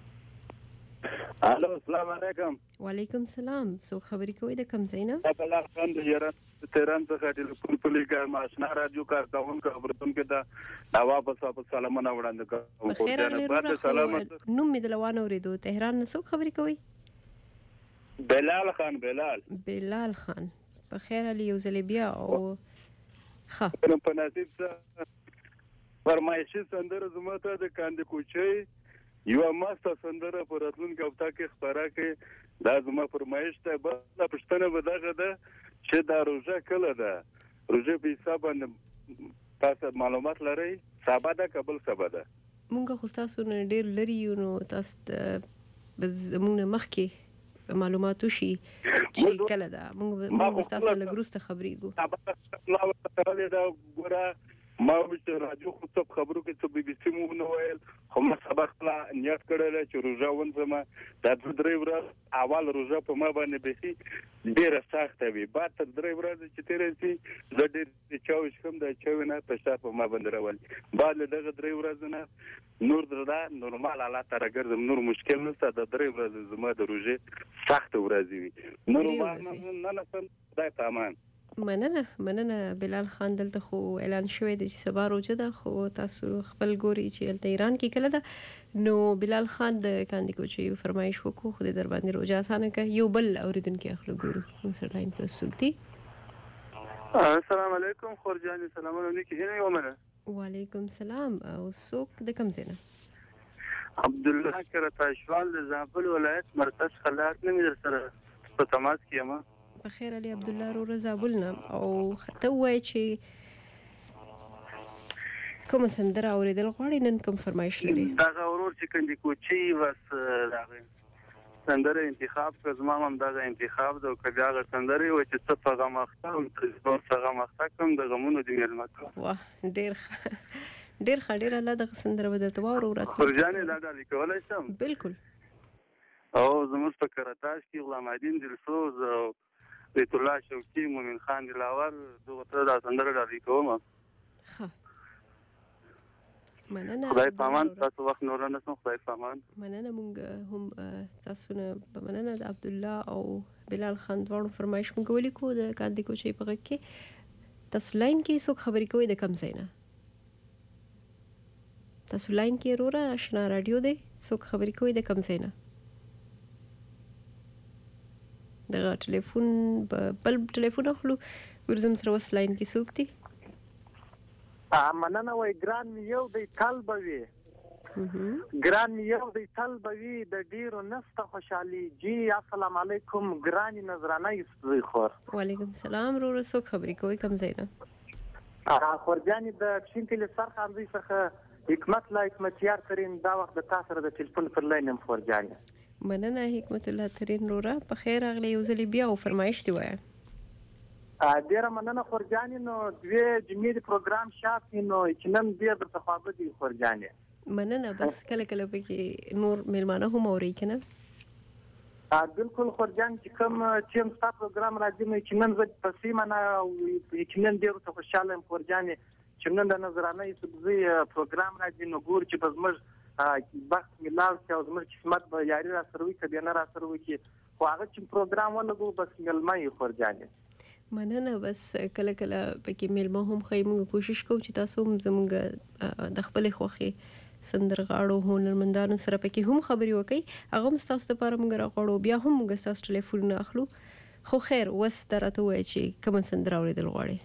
الو السلام علیکم وعلیکم السلام څوک خبرې کوي د کم ځای نه بلال خان د یاران تهران څخه ټلیفون پلیګا ماشنا رادیو کارتاون خبرتون کې دا واپس واپس سلامونه وړاندې کوم په خیر اغلی سلامت نوم می د لوان اوریدو تهران نه څوک خبرې کوي بلال خان بلال بلال خان په خیر الی یو ځل بیا او ښه په نصیب فرمایشي سندره زما ته د کاندې کوچي یو ماسته سندره پر راتلونکي هفته کې خبره کې دا زما فرمایش ته بل پښتنه بدغه ده چې دا روزه کله ده روزه په حساب باندې تاسو معلومات لرئ سبا ده قبل سبا ده مونږ خو تاسو نه ډیر لري یو نو تاسو مونږ مخکې معلومات وشي چې کله ده مونږ تاسو له ګروسته خبرېګو دا ګوره ما چې راجو خو څه خبرو کې څه بي بي سي مو نو ویل خو ما سبق لا نیت کړل چې روزه ونځم دا درې ورځې اول روزه په ما باندې به ډیره سخته وي بعد تر درې ورځې چې تیرې سي زه ډېر چاوش کوم دا چاوي نه په شاپ ما باندې راول بعد دغه درې ورځې نه نور دردا نورمال حالات راګرځم نور مشکل نشته د درې ورځې زما د روزه سخته ورځې وي نورمال نه نه سم دا تمام مننه مننه بلال خان دلته خو اعلان شوی دی چې سبا روزه ده خو تاسو خپل ګوري چې الته ایران کې کله ده نو بلال خان د کاندي کوچي فرمایش وکړو خو د در باندې روزه اسانه کوي یو بل اوریدونکو اخلو ګورو سر لاین کې سوګتي السلام علیکم خورجان سلام علیکم هنا یومنه وعلیکم السلام او څوک د کوم ځای نه عبد الله کرتاشوال د زابل ولایت مرکز خلاق نه در سره په تماس کې یم بخیر علي عبد الله رو رضا بولنا او ته وای چې کوم سندره اوریدل غواړي نن کوم فرمایش لري دا ورور چې کندي کوچي وس راغی سندره انتخاب کړ زما هم دا انتخاب دا کجاغه سندره و چې څه په غمخته او څه غمخته کوم د غمونو دی ملمکه واه ډیر ډیر خډیر الله د سندره ودته وره ورته فرجانه دا د کولای شم بالکل او زموږ په کرتاش کې غلام الدین دلسوز او بیت الله شوقي مومن خان دلاور دغه تر دا سندره راځي کوم ها مننه خدای پامان تاسو وخت نور نه سم خدای پامان مننه مونږ هم تاسو نه مننه د عبد الله او بلال خان دوړو فرمایش مونږ ولیکو د کاندي کوچي په کې تاسو لاین کې څوک خبرې کوي د کم ځای نه تاسو لاین کې وروره آشنا رادیو دی څوک خبرې کوي د کم ځای نه دغه ټلیفون بل ټلیفون اخلو ورزم سره وس لاین کې څوک دی مننه وای ګران یو د طلبوي ګران یو د طلبوي د ډیرو نسته خوشحالي جی السلام علیکم ګران نظرانه یې خور وعلیکم السلام رو رسو خبرې کوي کم زینا خورجانی د چینکل سر خارجي څخه حکمت لا حکمت یار ترين دا وخت د تاسو د ټلیفون پر لاین هم خورجانی مننه حکمت الله ترين رورا په خیر اغلی یو ځل بیا او فرمایش دی وای ډیره مننه خورجانی نو دوی جمعې د پروګرام شاف نو چې نن بیا د تخابه دي خورجانی مننه بس کله کله به کې نور ملمانه هم اوري کنه بالکل خورجان چې کوم چې هم ستاسو پروګرام راځي نو چې نن زه په سیمه نه او چې نن ډیرو خوشاله یم خورجانی چې نن د نظرانه سبزی پروګرام راځي نو ګور چې په زمر وخت مې لاړ شي او زموږ قسمت به یاري را سره وي که بیا نه را سره وکړي خو هغه چې پروګرام ولګو بس میلمه یې خورجانې مننه. بس کله کله پکې میلمه هم ښایي موږ کوشش کوو چې تاسو هم زموږ د خپلې خوښې سندرغاړو هنرمندانو سره پکې هم خبرې وکړئ. هغه هم ستاسو لپاره موږ راغواړو. بیا هم موږ ستاسو ټلیفونونه اخلو. خو خیر اوس ته راته ووایه چې کومه سندره اورېدل غواړې.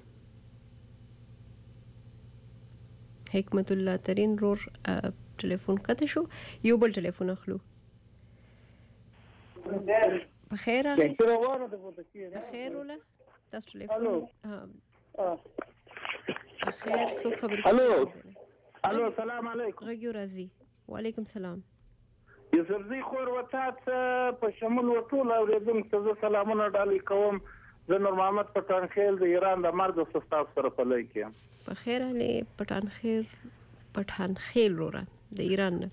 حکمت الله ترین رور ټلیفون قطع شو. یو بل ټلیفون اخلو. بخیر راغلی. بخیر وله تاسو ټلیفون بخیر څوک خبرې الو الو سلام علیکم. غږ یو راځي. وعلیکم سلام. یوسفزي خور وتات په شمول وټول اورېدونکو ته سلامونه ډالۍ کوم. زه نور محمد پټانخیل د ایران د مرګ استاد سره په لای کې. بخیر علي پټانخیل پټانخیل وروره د ایران نه.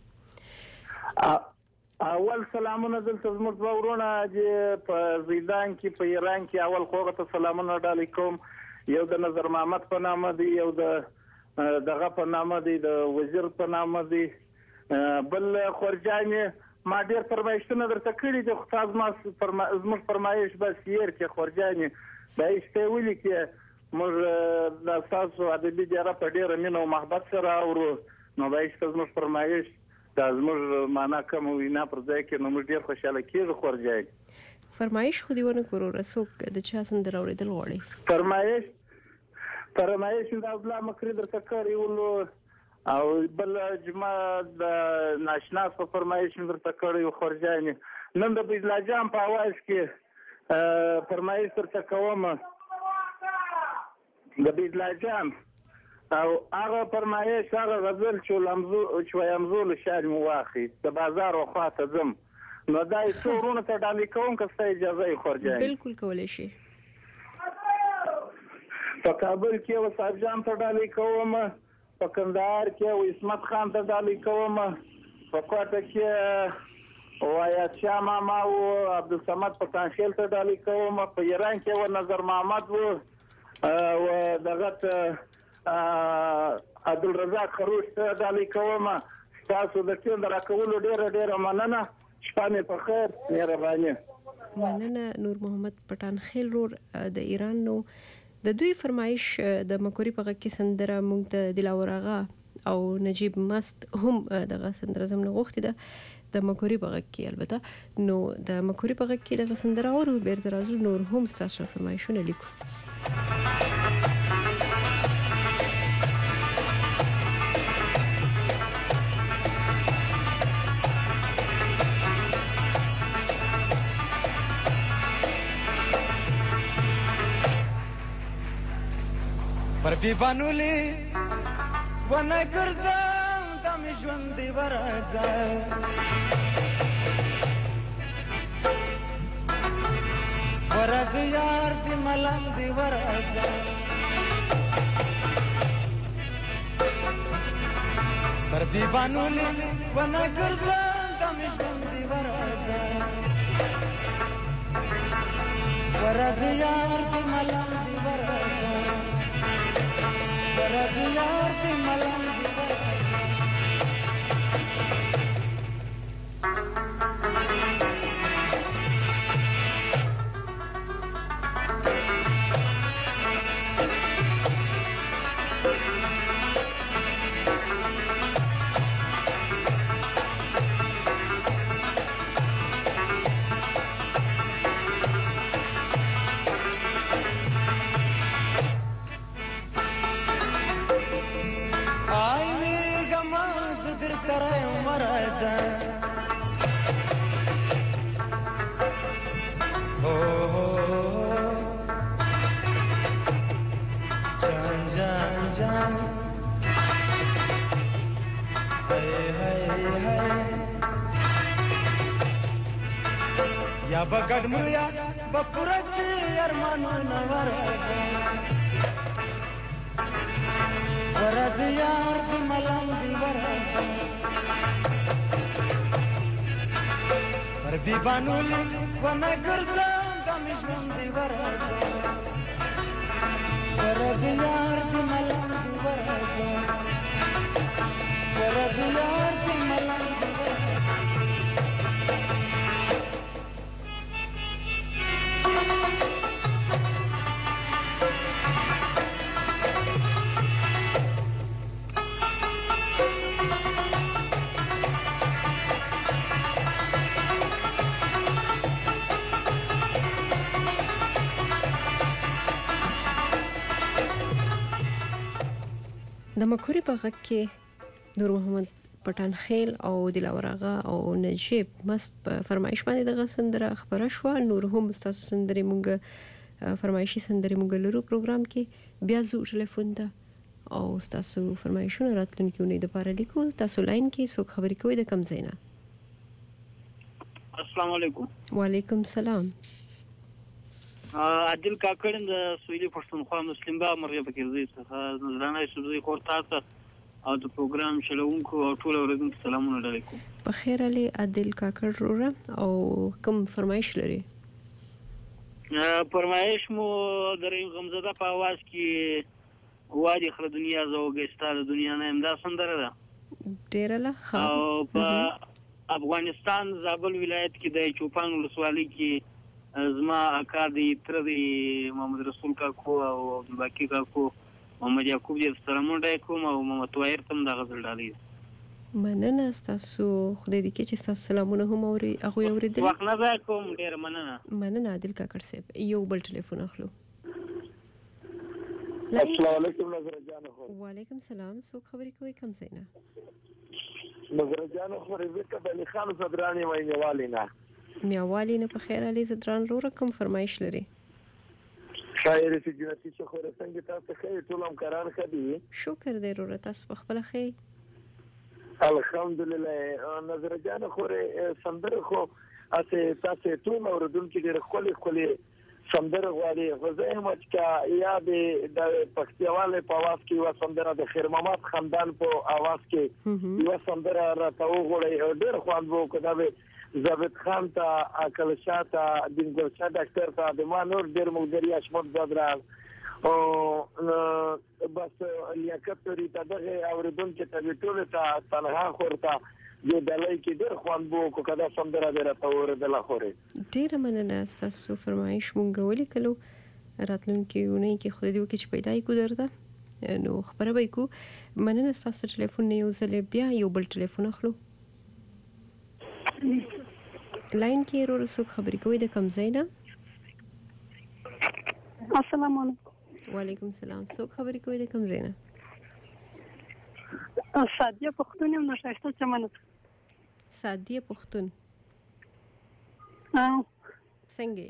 اول سلامونه دلته زموږ دوه ورونه چې په زیدان کې په ایران کې اول خوغه ته سلامونه ډالۍ کوم. یو د نظر محمد په نامه دی، یو د دغه په نامه دی، د وزیر په نامه دی. بل خورجانې ما ډېر فرمایشتونه درته کړي دي خو تاسو ما زموږ فرمایش بس هېر کړې خورجانې دا ایسته یې ولیکې. موږ د ستاسو ادبي دیاره په ډېره مینه او محبت سره اورو نو دا ایسته زموږ فرمایش دا زموږ معنا کوم وینا پر ځای کې نو موږ ډېر خوشحاله کېږو خورجانې. فرمایش خو دې ونه کړو څوک د چا سندره اورېدل غواړي؟ فرمایش فرمایش د عبدالله مکري درته کړی ولو او بل جمعه د ناشنا په فرمایش درته کړی خورجانې. نن د بیزلا جان په اواز کې فرمایش درته کوم د بیزلا جان او هغه فرمایش هغه غزل چې ویمزو له شعر مو واخیست د بازار وخواته ځم نو دا یې څو ورونو ته ډالۍ کوم که ستا اجازه یې خورجانې؟ بالکل کولی شي. په کابل کې یو صاحب جان ته ډالۍ کوم، په کندهار کې یو عصمت خان ته ډالۍ کوم، په کوټه کې وایات شاه ماما و عبدالصمد پټانخیل ته ډالۍ کوم، په ایران کې یو نظر محمد و او دغه عبدالرزاق خروش ته ډالۍ کوم. ستاسو د ټیم د راکولو ډېره ډېره مننه. شپه مې په خیر. مهرباني. مننه. نور محمد پټانخیل رور د ایران نو د دوی فرمایش د مکوري په غږ کې سندره مونږ ته دلاور آغا او نجیب مست هم دغه سندره زموږ غوښتې ده د مکوري په غږ کې. البته نو د مکوري په غږ کې دغه سندره اورو بیرته راځو نور هم ستاسو فرمایشونه لیکو. پر بیبانولی ونه ګرځم د مې ژوند دی ورځه ورځ یار دی ملنګ دی ورځه پر بیبانولی ونه ګرځم د مې ژوند دی ورځه ورځ یار دی ملنګ دی ورځه ورځ یار دی ملنګ دی ورځه یا بغړ مریا بپرتی ارمانونه ورځه ورځ یار دی ملنګ دی ورځه پر بیبانولی ونه ګرځم د مې ژوند دی ورځه ورځ یار دی ملنګ دی ورځه د مکوري په غږ کې نور محمد پټان خیل او دلاور آغا او نجیب مست په فرمایش باندې دغه سندره خبره شو. نور هم تاسو سندري مونږ فرمایشي سندري مونږ لرو پروګرام کې بیا زو ټلیفون ته او تاسو فرمایشونه راتلونکي اونۍ د پاره لیکو. تاسو لاین کې څوک خبرې کوي د کم زینا؟ السلام علیکم. وعلیکم السلام. عادل کاکړ د سویلي پښتونخوا مسلم با مرغه بکیرزي څخه زرانه سوزي خورتا ته او د پروګرام چلوونکو او ټول اوریدونکو سلامونه علیکم. په خیر علي عادل کاکړ وروره او کوم فرمایش لري؟ فرمایش مو دریم غمزده په आवाज کې وادي خره دنیا زوګستا د دنیا نه امدا سندره ده ډیر له او په افغانستان زابل ولایت کې د چوپان ولسوالۍ کې زما اکا دی تر دی محمد رسول کاکو او باقی کاکو محمد یعقوب دې سلامونه کوم او محمد طاهر تم د غزل ډالي مننه. تاسو خدای دې کې چې تاسو سلامونه هم اوري هغه اوریدل وخت نه ځای کوم ډیر مننه. مننه عادل کاکړ صاحب. یو بل ټلیفون اخلو. السلام علیکم نظر جان. وعلیکم السلام. څوک خبرې کوي کم زینا؟ نظر جان خو رزق علي خان صدرانی وینوالی نه میاوالی نه. په خیر علي زدران رو رقم فرمایش لري. خیر سي جنتي څه خو څنګه تاسو خیر ټول هم قرار کړی. شکر دې رو تاسو په خپل خیر الحمدلله. نظر جان خو سندره خو اسه تاسو ټول اوردونکو ډېر خولي خولي سندره غواړي. غزه همت کا یا د پښتیواله په आवाज کې و سندره د خیر محمد خاندان په आवाज کې یو سندره راته وغوړي ډېر خوان وو کدا زابط خان تا اکل شاتا دین ګلشا ډاکټر تا د ما نور ډېر مقدري اشمت بدران او بس لیاقت لري تا دغه اوریدونکو ته ټول ته تنها خورتا د دلای کې ډېر خوان بو کو کدا سندره درته اوریدل خوره. ډېر مننه. تاسو فرمایش مونږ ولیکلو راتلونکي اونۍ کې خو دې وکړي پیدا کو درته نو خبره به کو. مننه. تاسو ټلیفون نه یو ځل بیا یو بل ټلیفون اخلو. لاین کې ورو څوک خبرې کوي د کم ځای نه؟ السلام علیکم. وعلیکم السلام. څوک خبرې کوي د کم ځای نه؟ سادیه پښتون یم نشایسته چمن. سادیه پښتون. ها څنګه؟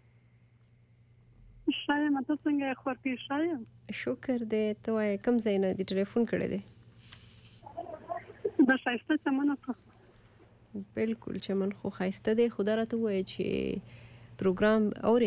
شایم ته څنګه خبر کې شایم؟ شکر دې. ته وای کم ځای نه دی ټلیفون کړی دی؟ د شایسته چمن ته. بالکل چمن خو خایسته دی. خدا راته وایي چې پروګرام اوري.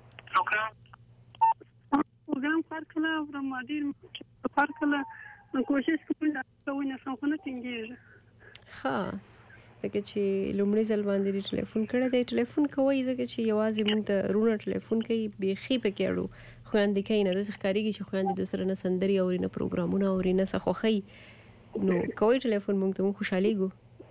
پروګرام پروګرام کار کله او مادي کار کله کوشش کوم چې ونه څنګه ټینګیږي. ها ځکه چې لومړی ځل باندې ټلیفون کړی دی. ټلیفون کوي ځکه چې یوازې مونږ ته رونه ټلیفون کوي بیخي پکې اړو خويندې کوي نه د ښکاریږي چې خويندې د سره نه سندري اوري نه پروګرامونه اوري نه څه خوخي نو کوي ټلیفون مونږ ته مونږ خوشالي ګو.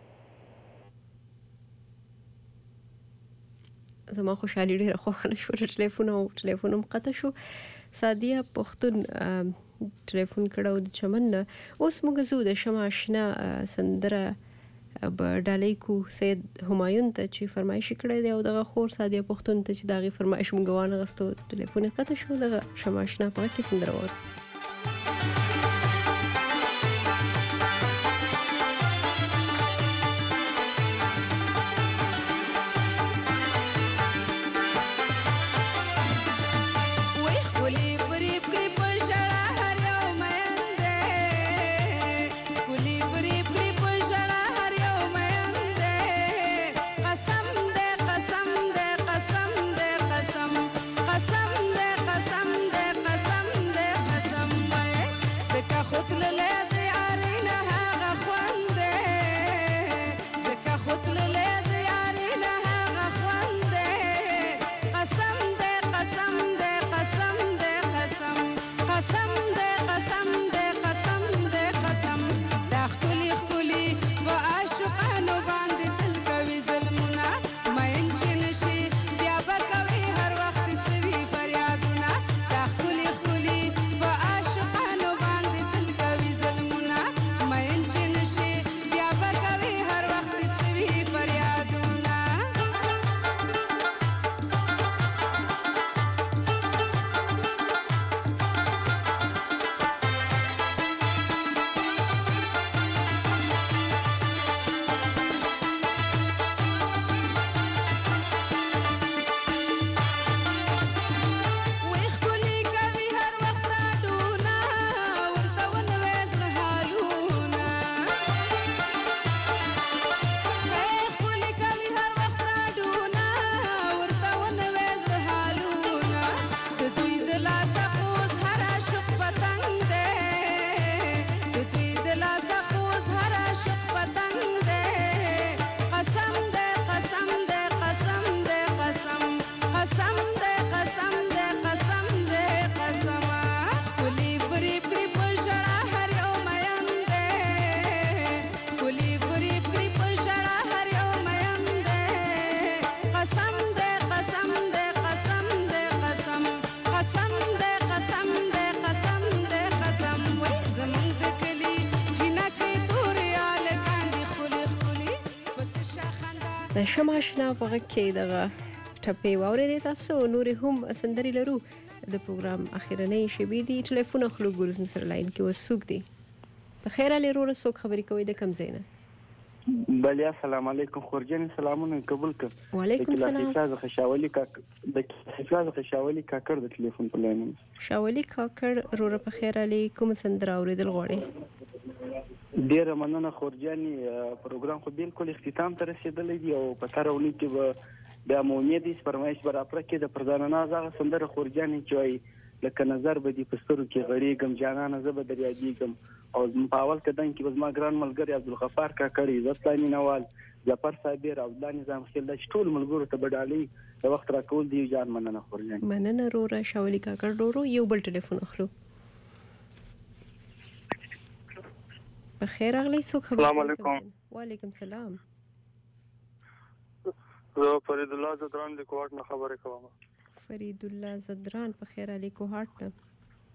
زما خوشحالي ډیره خوښه شو. ټلیفون او ټلیفون هم قطع شو. سادیه پښتون ټلیفون کړو د چمن نه. اوس موږ زو د شمع آشنا سندره به ډالۍ کو سید همایون ته چې فرمایش کړی دی او دغه خور سادیه پښتون ته چې دغه فرمایش موږ وانه غستو ټلیفون قطع شو. دغه شمع آشنا په کې سندره وره. قسم دے قسم د شمع اشنا په غږ کې دغه ټپې واورېدې تاسو نورې هم سندرې لرو د پروګرام اخیرنۍ شیبې دي ټلیفون اخلو ګورز مصر لاین کې اوس څوک دی په خیر علي وروره څوک خبرې کوي د کوم ځای نه بلیا السلام علیکم خورجان سلامونه قبول کړ وعلیکم السلام د خشاولي کاک د خشاولي کاکر د ټلیفون په لاین شاولي کاکر وروره په خیر علي کوم سندره اورېدل غواړي ډیره مننه خورجاني پروګرام خو بالکل اختتام ته رسیدلی دی او په ترونی کې به د امونیت فرمایش بر افره کې د پردانه زغه سندره خورجاني چوي لکه نظر به دي پسترو کې غړيګم جانانه زب دریاګم او په اول کدان کې بزما ګران ملګری عبدالغفار کاکړي عزتانی نوال ظفر صابر او د نظام خل د ټول ملګرو ته بدالي د وخت راکول دی جان مننه خورجاني مننه رورا شاولي کاکړ رورو یو بل ټلیفون اخلو بخیر اغلی څوک خبر السلام علیکم وعلیکم السلام زه فرید الله زدران د کوهاټ نه خبرې کوم فرید الله زدران په خیر علي کوهاټ نه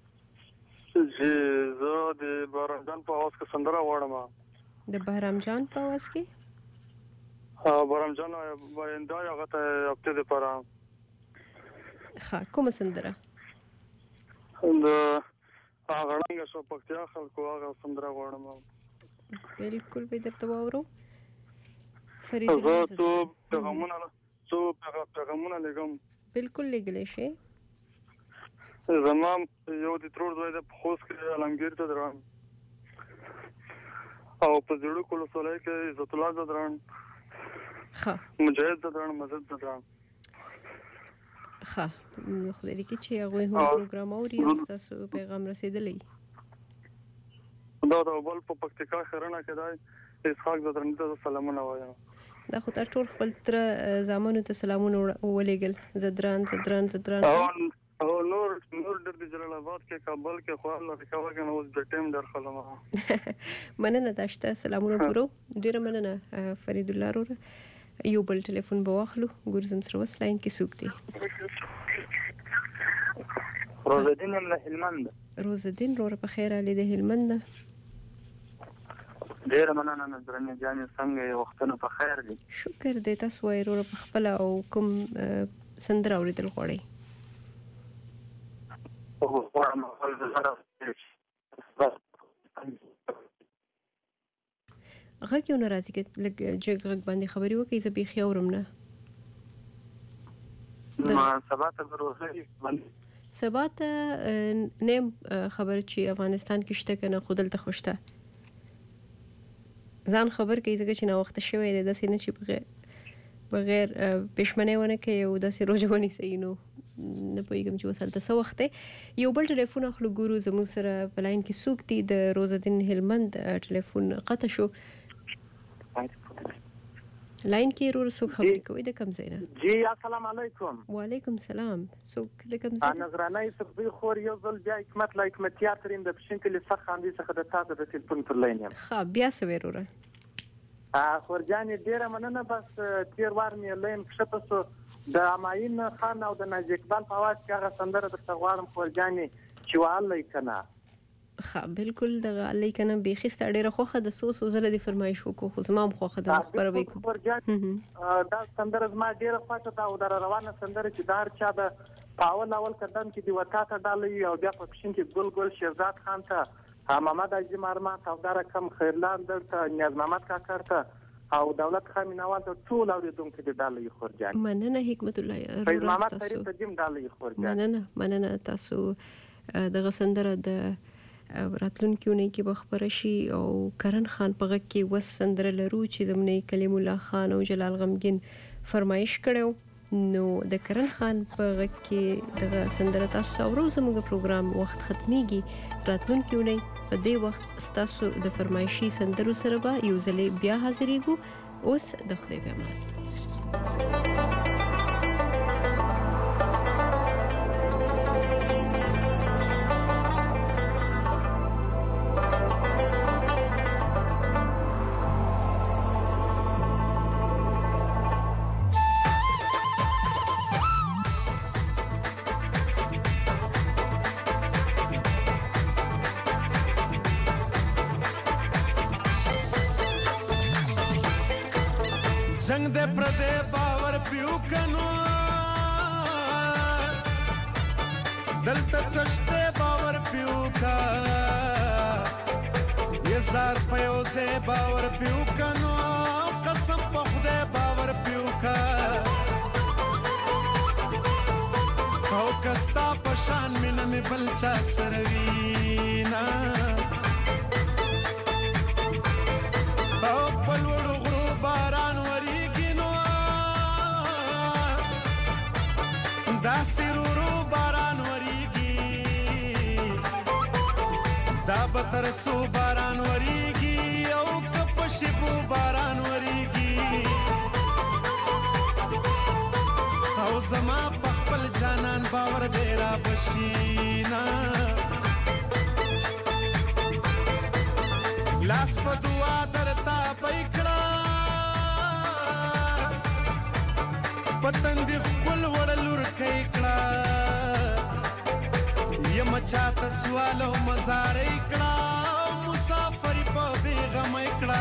چې زه د بهرام جان په اواز کې سندره واړم د بهرام جان په اواز کې ها بهرام جان باینده هغه ته هفته د پاره ها کوم سندره د هغه څنګه شو پکتیا خلکو هغه سندره واړم بالکل به درته وورو فرید الله زه تو پیغامونه تو پیغامونه لګم بالکل لګلې شي زمام یو د ترور دوی د خوست کې علمگیر ته دران او په زړه کولو سولای کې عزت الله زدران ښه مجاهد زدران مزد زدران ښه نو خدای دې کې چې هغه هم پروګرام اوري او تاسو پیغام رسیدلې دا د بل په پکتیکا خرنه کې دی اسحاق زدران ته سلامونه وایم دا خو تر ټول خپل تر زامنو ته سلامونه ولېګل زدران زدران زدران او نور نور در د جلال آباد کې کابل کې خو الله رکاوه کنه اوس د ټیم در خلمه مننه تاسو سلامونه پورو ډیر مننه فرید الله رور یو بل ټلیفون به واخلو ګورزم سره وس لاین کې سوق دی روزدین له هلمند روزدین رور په خیر علي د هلمند ډیر مننه نظرانه جان څنګه وختونه په خیر دي شکر دې تاسو وای رور په خپل او کوم سندره اوریدل غواړي او قرآن مخال زره غږ یو ناراضي کې لږ جګ غږ باندې خبرې وکړي زه بیخي اورم نه ما سبا ته ورغلی سبا ته نیم خبر چې افغانستان کې شته کنه خودل ته خوشته ځان خبر کوي ځکه چې نو وخت شوی دی داسې نه چې بغیر بغیر پښمنه ونه کوي او داسې روزونه صحیح نو نه پوهیږم چې وسلته څه وخت یو بل ټلیفون اخلو ګورو زموږ سره په لاین کې څوک دی د روزدین هلمند ټلیفون قطع شو لاین کې ورور څوک خبرې کوي د کوم ځای نه جی السلام علیکم وعلیکم السلام څوک د کوم ځای نظرانه صفوي خور یو ځل بیا حکمت لا حکمتیار ترين د پښین کلی څخه خاندي څخه د تاسو د ټلیفون پر لاین یم ها بیا څه وروره ا خورجان ډیره مننه بس تیر وار مې لاین کښته سو د اماین خان او د ناجی اقبال په اواز کې هغه سندره د غواړم خورجاني چې والله کنه ها بالکل د علي کنه بيخي ستړي خوخه د سوس وزله د فرمایش وکړو خو زما خوخه د خبره وکړو دا سندره زما ډیره خوښه ده او د روانه سندره چې دار چا د پاول اول قدم کې دی وکاته ډالې او بیا په پښین کې ګل ګل شهزاد خان ته محمد اجي مرما تاودار کم خیرلان درته نیاز محمد کاکر ته او دولت خان نوال ته ټول اوریدونکو د ډالې خورجان مننه حکمت الله فیض محمد شریف ته جیم ډالې خورجان مننه مننه تاسو د غسندره د راتلونکو نه کې بخبر شي او کرن خان په غږ کې وس سندره لرو چې زمونږ کلیم الله خان او جلال غمگین فرمایش کړو نو د کرن خان په غږ کې د سندره تاسو اورو زموږ پروګرام وخت ختميږي راتلونکو نه په دې وخت تاسو د فرمایشي سندرو سره به یو ځلې بیا حاضرېږو اوس د خدای په امان زنګ د کنو دلته تشته باور پیو کا یزار پیو سے باور پیو کنو قسم په خدای باور پیو کا او کستا پشان مینه می بلچا سروینا او پلوړو غرو باران وریږي نو دا سرورو باران وریږي دا بتر سو باران وریږي او کپشبو باران وریږي او زما په خپل جانان باور ډیرا بشینا لاس په دعا درتا پېکړه پتن دی خپل وړلور کېکړه یم چاته سوال او مزار کړه مسافر په بیغم کړه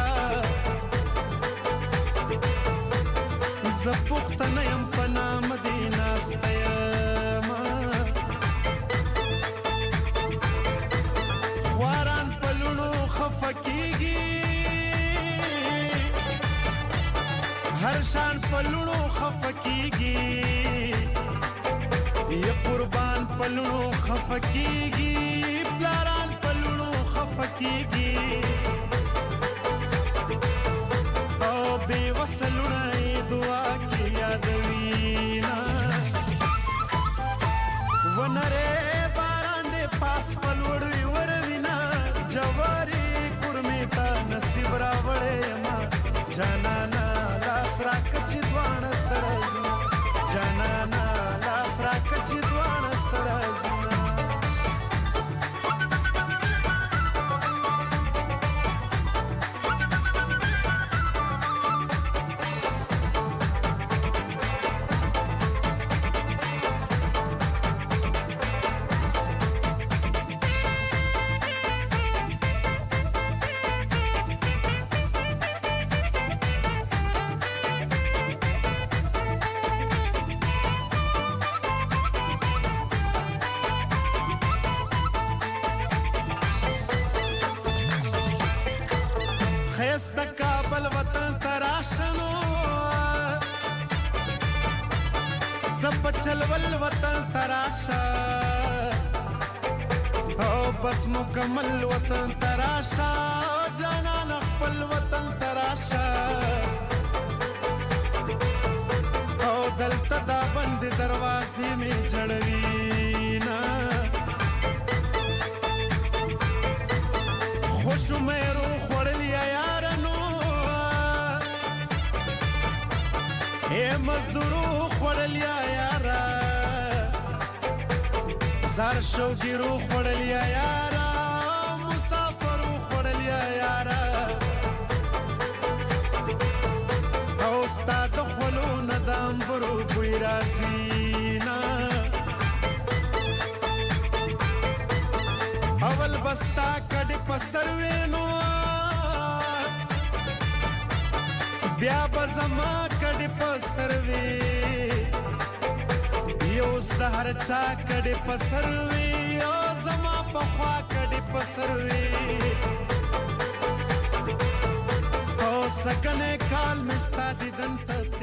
زپختنه يم پنا مدینه ستیما خواران پلونو خفکیږي هر شان پلونو خفکیږي یا قربان پلونو خفکیږي پلاران پلونو خفکیږي او بے وصلونه دعا کی یادوینا ونره باران دے پاس پلوڑوی وروینا جواری کرمیتا نصیب راوڑے ما جانانا لاس راک چیدوان سرازنا جانانا لاس راک چیدوان سرازنا خیست کابل وطن تراشنو زب چلول وطن تراشا او بس مکمل وطن تراشا جانان خپل وطن تراشا او دلته دا بند دروازې می جړوینا خوشو مېرو اے مزدورو خوڑلیا یارا زار شوگیرو خوڑلیا یارا مسافرو خوڑلیا یارا او استاد خلو ندام برو بوی رازینا اول بستا کڑی پسروینو بیا بزما کډې په سروي یو زهر چا کډې په سروي او زما په خوا کډې په سروي او سکنه کال مستا دیدن ته